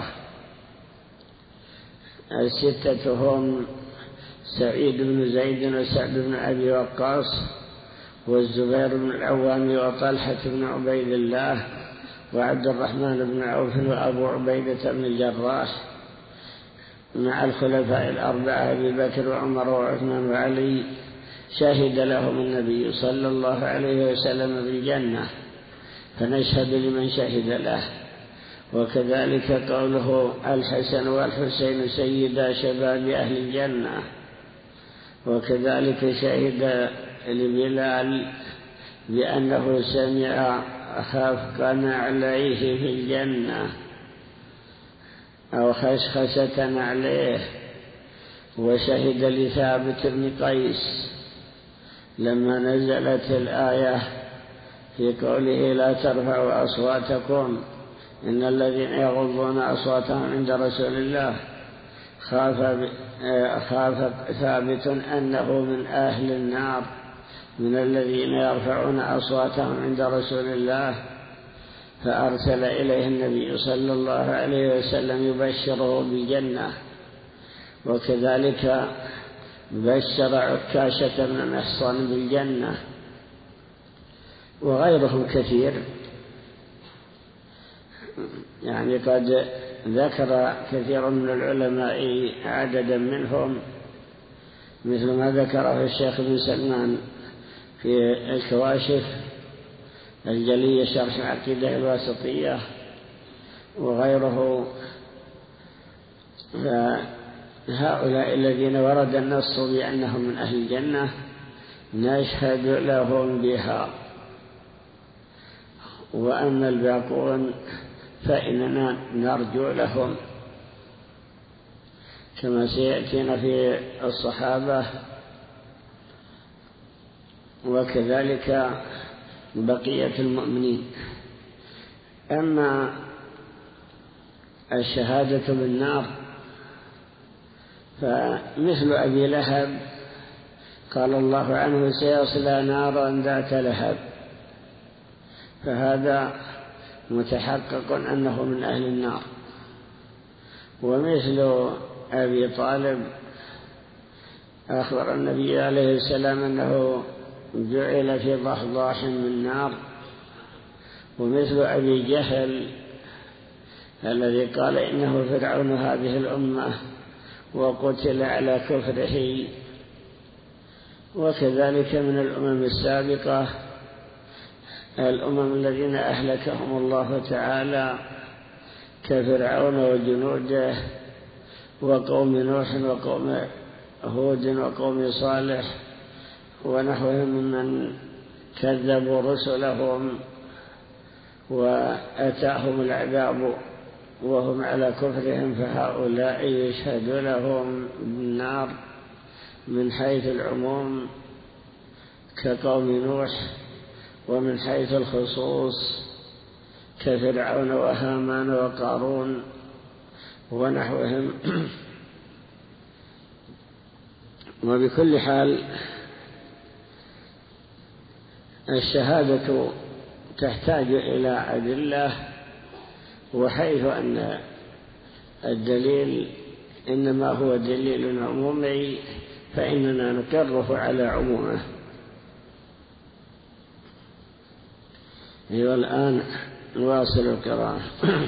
الستة هم سعيد بن زيد وسعد بن أبي وقاص والزبير بن العوام وطلحة بن عبيد الله وعبد الرحمن بن عوف وأبو عبيدة بن الجراح، مع الخلفاء الأربعة أبي بكر وعمر وعثمان وعلي، شهد لهم النبي صلى الله عليه وسلم بالجنة، فنشهد لمن شهد له. وكذلك قوله: الحسن والحسين سيدا شباب أهل الجنة. وكذلك شهد لبلال بأنه سمع خفق نعليه في الجنة أو خشخشة نعليه. وشهد لثابت بن قيس لما نزلت الآية في قوله: لا ترفعوا أصواتكم إن الذين يغضون أصواتهم عند رسول الله، خاف ثابت أنه من أهل النار، من الذين يرفعون أصواتهم عند رسول الله، فأرسل إليه النبي صلى الله عليه وسلم يبشره بالجنة. وكذلك بشر عكاشة بن محصن بالجنة، وغيرهم كثير. يعني قد ذكر كثير من العلماء عددا منهم، مثل ما ذكره الشيخ بن سلمان في الكواشف الجلية شرح العقيدة الواسطية وغيره. فهؤلاء الذين ورد النص بأنهم من أهل الجنة نشهد لهم بها. وأما الباقون فإننا نرجو لهم، كما سيأتينا في الصحابة، وكذلك بقية المؤمنين. أما الشهادة بالنار فمثل أبي لهب قال الله عنه: سيصلى نارا ذات لهب، فهذا متحقق أنه من أهل النار. ومثل أبي طالب أخبر النبي عليه السلام أنه جعل في ضحضاح من نار. ومثل أبي جهل الذي قال إنه فرعون هذه الأمة وقتل على كفره. وكذلك من الأمم السابقة الأمم الذين أهلكهم الله تعالى كفرعون وجنوده وقوم نوح وقوم هود وقوم صالح ونحوهم ممن كذبوا رسلهم وأتاهم العذاب وهم على كفرهم، فهؤلاء يشهد لهم بالنار من حيث العموم كقوم نوح، ومن حيث الخصوص كفرعون وهامان وقارون ونحوهم. وبكل حال الشهادة تحتاج إلى أدلة، وحيث أن الدليل إنما هو دليل عمومي فإننا نكره على عمومه. والآن نواصل القراءة.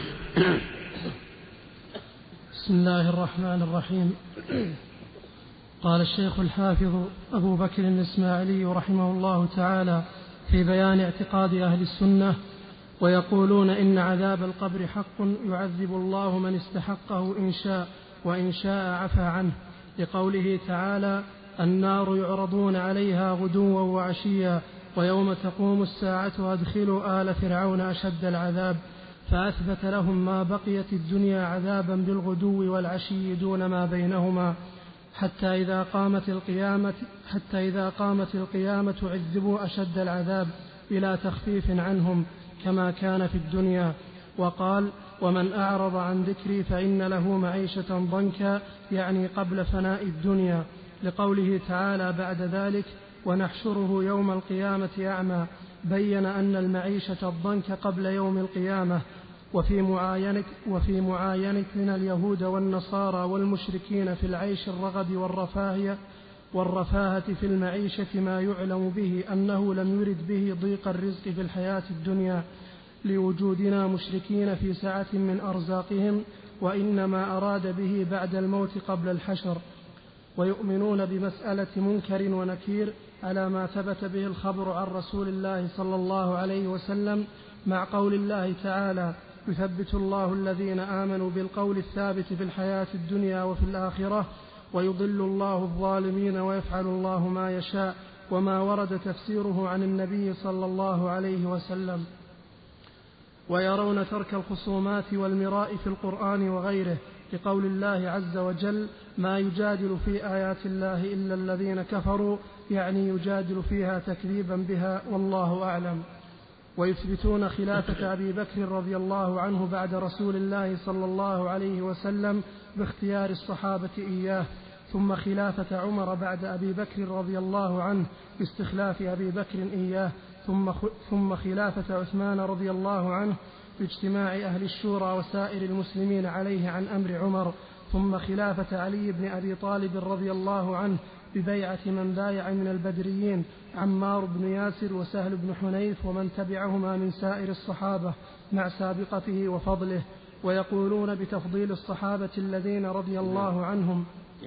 بسم الله الرحمن الرحيم. قال الشيخ الحافظ أبو بكر الإسماعيلي رحمه الله تعالى في بيان اعتقاد أهل السنة: ويقولون إن عذاب القبر حق يعذب الله من استحقه إن شاء، وإن شاء عفى عنه، لقوله تعالى: النار يعرضون عليها غدوا وعشيا ويوم تقوم الساعة أدخلوا آل فرعون أشد العذاب، فأثبت لهم ما بقيت الدنيا عذابا بالغدو والعشي دون ما بينهما، حتى إذا قامت القيامة عذبوا أشد العذاب بلا تخفيف عنهم كما كان في الدنيا. وقال: ومن أعرض عن ذكري فإن له معيشة ضنكا، يعني قبل فناء الدنيا، لقوله تعالى بعد ذلك: ونحشره يوم القيامة أعمى، بين أن المعيشة الضنك قبل يوم القيامة. وفي معاينتنا اليهود والنصارى والمشركين في العيش الرغد والرفاهة في المعيشة ما يعلم به أنه لم يرد به ضيق الرزق في الحياة الدنيا لوجودنا مشركين في سعة من أرزاقهم، وإنما أراد به بعد الموت قبل الحشر. ويؤمنون بمسألة منكر ونكير على ما ثبت به الخبر عن رسول الله صلى الله عليه وسلم، مع قول الله تعالى: يثبت الله الذين آمنوا بالقول الثابت في الحياة الدنيا وفي الآخرة، ويضل الله الظالمين ويفعل الله ما يشاء، وما ورد تفسيره عن النبي صلى الله عليه وسلم. ويرون ترك الخصومات والمراء في القرآن وغيره، لقول الله عز وجل: ما يجادل في آيات الله إلا الذين كفروا، يعني يجادل فيها تكذيبا بها، والله أعلم. ويثبتون خلافة أبي بكر رضي الله عنه بعد رسول الله صلى الله عليه وسلم باختيار الصحابة إياه، ثم خلافة عمر بعد أبي بكر رضي الله عنه باستخلاف أبي بكر إياه، ثم خلافة عثمان رضي الله عنه باجتماع أهل الشورى وسائر المسلمين عليه عن أمر عمر، ثم خلافة علي بن أبي طالب رضي الله عنه ببيعة من بايع من البدريين عمار بن ياسر وسهل بن حنيف ومن تبعهما من سائر الصحابة مع سابقته وفضله. ويقولون بتفضيل الصحابة الذين رضي الله عنهم.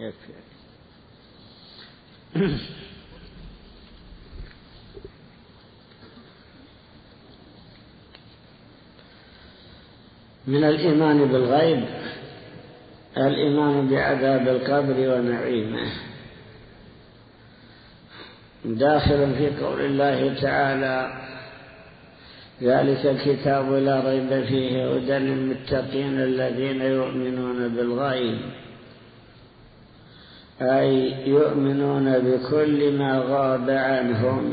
من الإيمان بالغيب الإيمان بعذاب القبر ونعيمه، داخل في قول الله تعالى: ذلك الكتاب لا ريب فيه هدى للمتقين الذين يؤمنون بالغيب، أي يؤمنون بكل ما غاب عنهم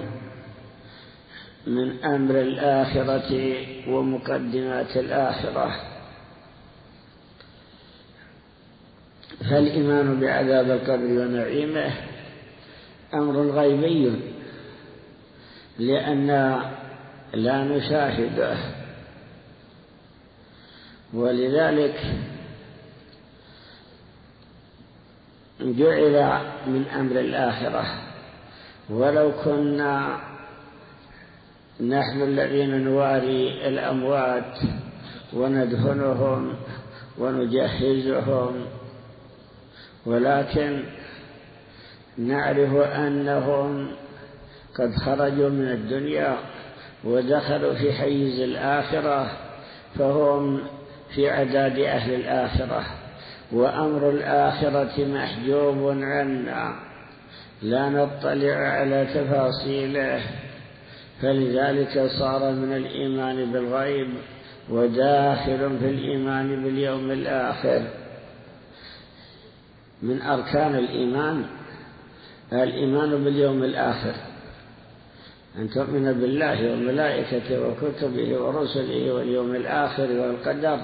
من أمر الآخرة ومقدمات الآخرة. فالإيمان بعذاب القبر ونعيمه أمر غيبي، لأن لا نشاهده، ولذلك جعل من أمر الآخرة. ولو كنا نحن الذين نواري الأموات وندفنهم ونجهزهم، ولكن نعرف أنهم قد خرجوا من الدنيا ودخلوا في حيز الآخرة، فهم في عداد أهل الآخرة، وأمر الآخرة محجوب عنا، لا نطلع على تفاصيله، فلذلك صار من الإيمان بالغيب وداخل في الإيمان باليوم الآخر. من أركان الإيمان باليوم الآخر، أن تؤمن بالله وملائكته وكتبه ورسله واليوم الآخر والقدر.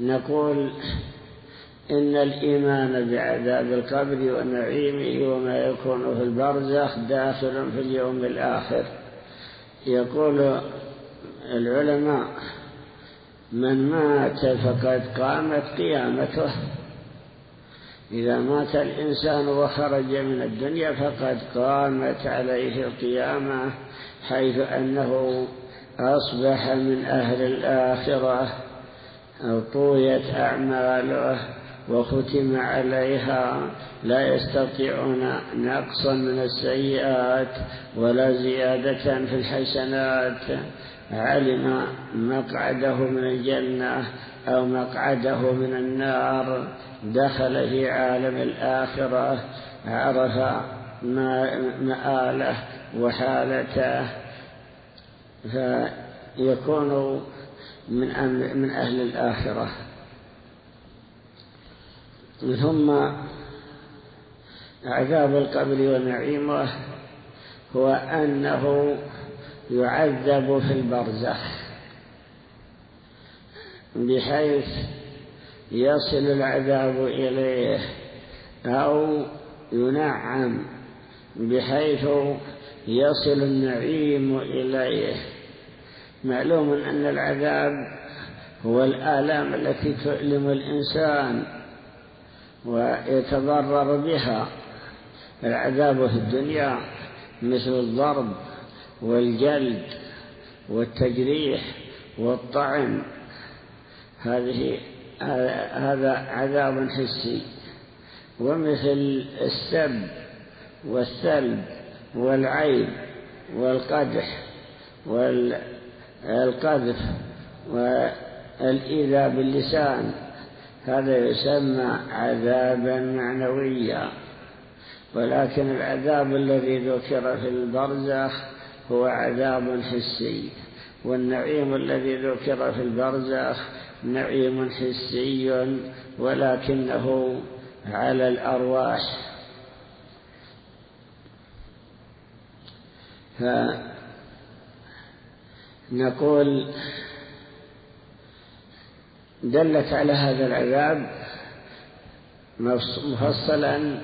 فنقول إن الإيمان بعذاب القبر ونعيمه وما ويكون في البرزخ داخل في اليوم الآخر. يقول العلماء: من مات فقد قامت قيامته. إذا مات الإنسان وخرج من الدنيا فقد قامت عليه القيامة، حيث أنه أصبح من أهل الآخرة، أو طويت أعماله وختم عليها، لا يستطيعون نقصا من السيئات ولا زيادة في الحسنات. علم مقعده من الجنة أو مقعده من النار، دخل في عالم الآخرة، عرف مآله وحالته، فيكون من أهل الآخرة. ثم عذاب القبر ونعيمه هو أنه يعذب في البرزخ، بحيث يصل العذاب إليه، أو ينعم بحيث يصل النعيم إليه. معلوم أن العذاب هو الآلام التي تؤلم الإنسان ويتضرر بها. العذاب في الدنيا مثل الضرب والجلد والتجريح والطعن، هذا عذاب حسي. ومثل السب والسلب والعيب والقدح والقذف والإيذاء باللسان، هذا يسمى عذابا معنويا. ولكن العذاب الذي ذكر في البرزخ هو عذاب حسي، والنعيم الذي ذكر في البرزخ نعيم حسي ولكنه على الأرواح. فنقول دلت على هذا العذاب مفصلا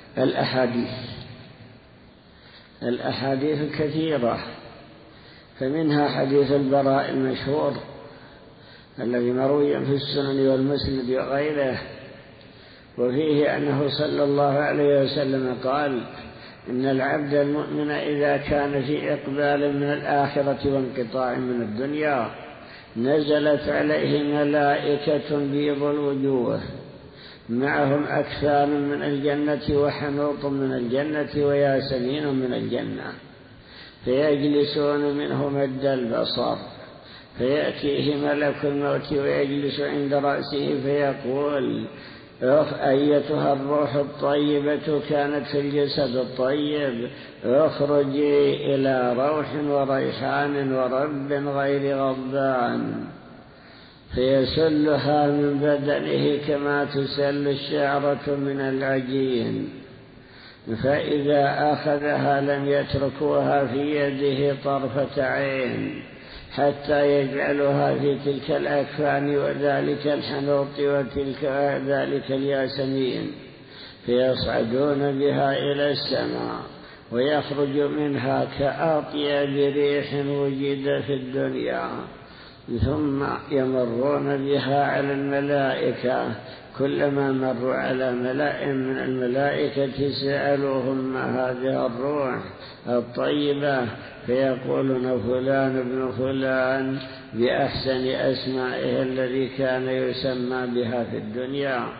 الأحاديث كثيرة، فمنها حديث البراء المشهور الذي مروي في السنن والمسند وغيره، وفيه أنه صلى الله عليه وسلم قال: إن العبد المؤمن إذا كان في إقبال من الآخرة وانقطاع من الدنيا نزلت عليه ملائكة بيض الوجوه، معهم أكفان من الجنة وحنوط من الجنة وياسمين من الجنة، فيجلسون منه مد البصر، فيأتيه ملك الموت ويجلس عند رأسه فيقول: أيتها الروح الطيبة كانت في الجسد الطيب، اخرجي إلى روح وريحان ورب غير غضبان، فيسلها من بدنه كما تسل الشعرة من العجين، فإذا أخذها لم يتركوها في يده طرفة عين حتى يجعلها في تلك الأكفان وذلك الحنوط وتلك ذلك الياسمين، فيصعدون بها إلى السماء، ويخرج منها كأطيب ريح وجد في الدنيا، ثم يمرون بها على الملائكة، كلما مروا على ملأ من الملائكة سألوهم ما هذه الروح الطيبة، فيقولون: فلان ابن فلان، بأحسن أسمائه الذي كان يسمى بها في الدنيا.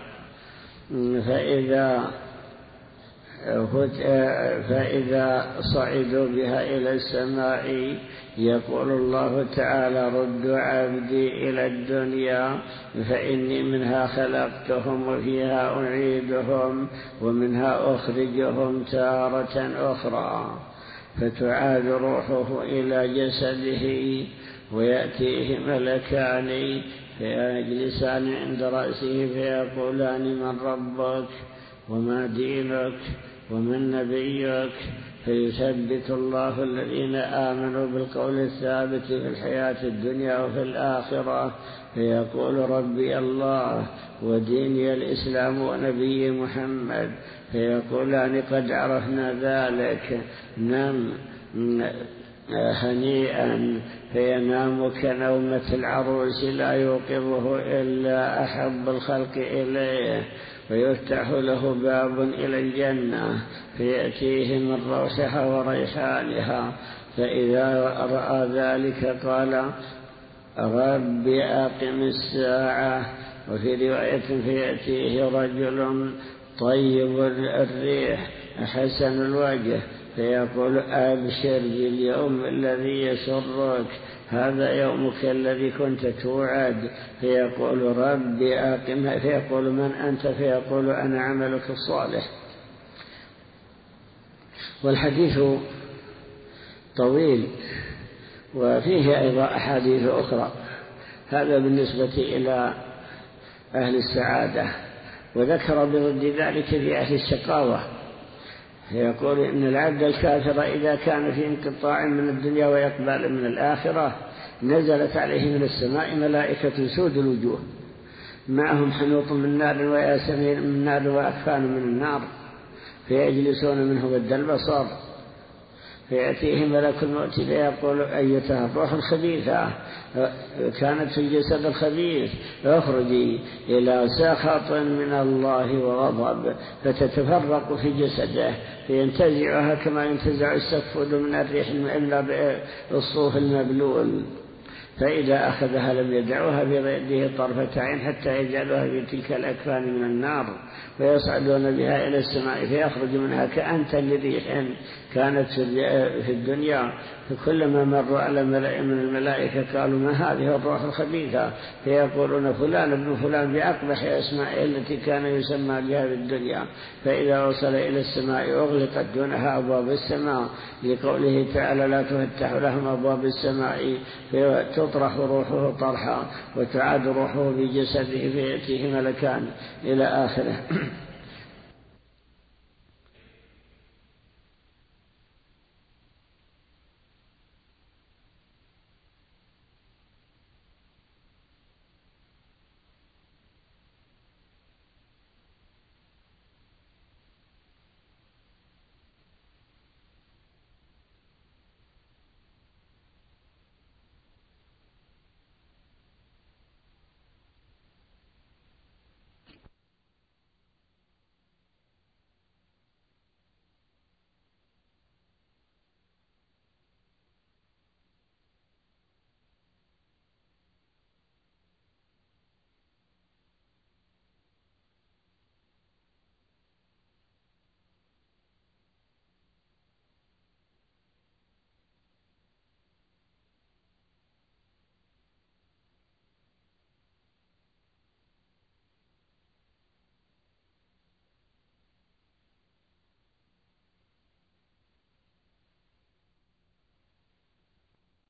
فإذا صعدوا بها إلى السماء يقول الله تعالى: ردوا عبدي إلى الدنيا فإني منها خلقتهم وفيها أعيدهم ومنها أخرجهم تارة أخرى، فتعاد روحه إلى جسده، ويأتيه ملكان فيجلسان عند رأسه فيقولان: من ربك وما دينك ومن نبيك؟ فيثبت الله الذين آمنوا بالقول الثابت في الحياة الدنيا وفي الآخرة، فيقول: ربي الله وديني الإسلام ونبي محمد، فيقولان قد عرفنا ذلك، نم هنيئا، فينام كنومة العروس لا يوقظه إلا أحب الخلق إليه، ويفتح له باب إلى الجنة فيأتيه من روحها وريحانها، فإذا رأى ذلك قال رب أقم الساعة. وفي رواية فيأتيه رجل طيب الريح حسن الوجه فيقول أبشر باليوم الذي يسرك، هذا يومك الذي كنت توعد. فيقول رب أقم، فيقول من أنت؟ فيقول أنا عملك الصالح. والحديث طويل وفيه أيضا أحاديث أخرى. هذا بالنسبة إلى أهل السعادة. وذكر بضد ذلك في أهل الشقاوة، يقول إن العبد الكافر إذا كان في انقطاع من الدنيا وإقبال من الآخرة نزلت عليه من السماء ملائكة سود الوجوه معهم حنوط من نار وياسمين من نار وأكفان من النار، فيجلسون منه بد البصر، فيأتيه ملك الموت فيقول أيتها الروح الخبيثة كانت في الجسد الخبيث اخرجي إلى سخط من الله وغضب، فتتفرق في جسده فينتزعها كما ينتزع السفود من الريح الصوف المبلول، فإذا أخذها لم يدعوها بيده طرفة عين حتى يجعلها في تلك الأكفان من النار، ويصعدون بها إلى السماء فيخرج منها كأنتن لريح كانت في الدنيا، فكلما مروا على ملأ من الملائكة قالوا ما هذه الروح الخبيثة؟ فيقولون فلان ابن فلان بأقبح أسمائه التي كان يسمى بها في الدنيا. فإذا وصل إلى السماء أغلقت دونها أبواب السماء، لقوله تعالى لا تفتح لهم أبواب السماء، فتطرح روحه طرحا وتعاد روحه في جسده فيأتيه ملكان إلى آخره.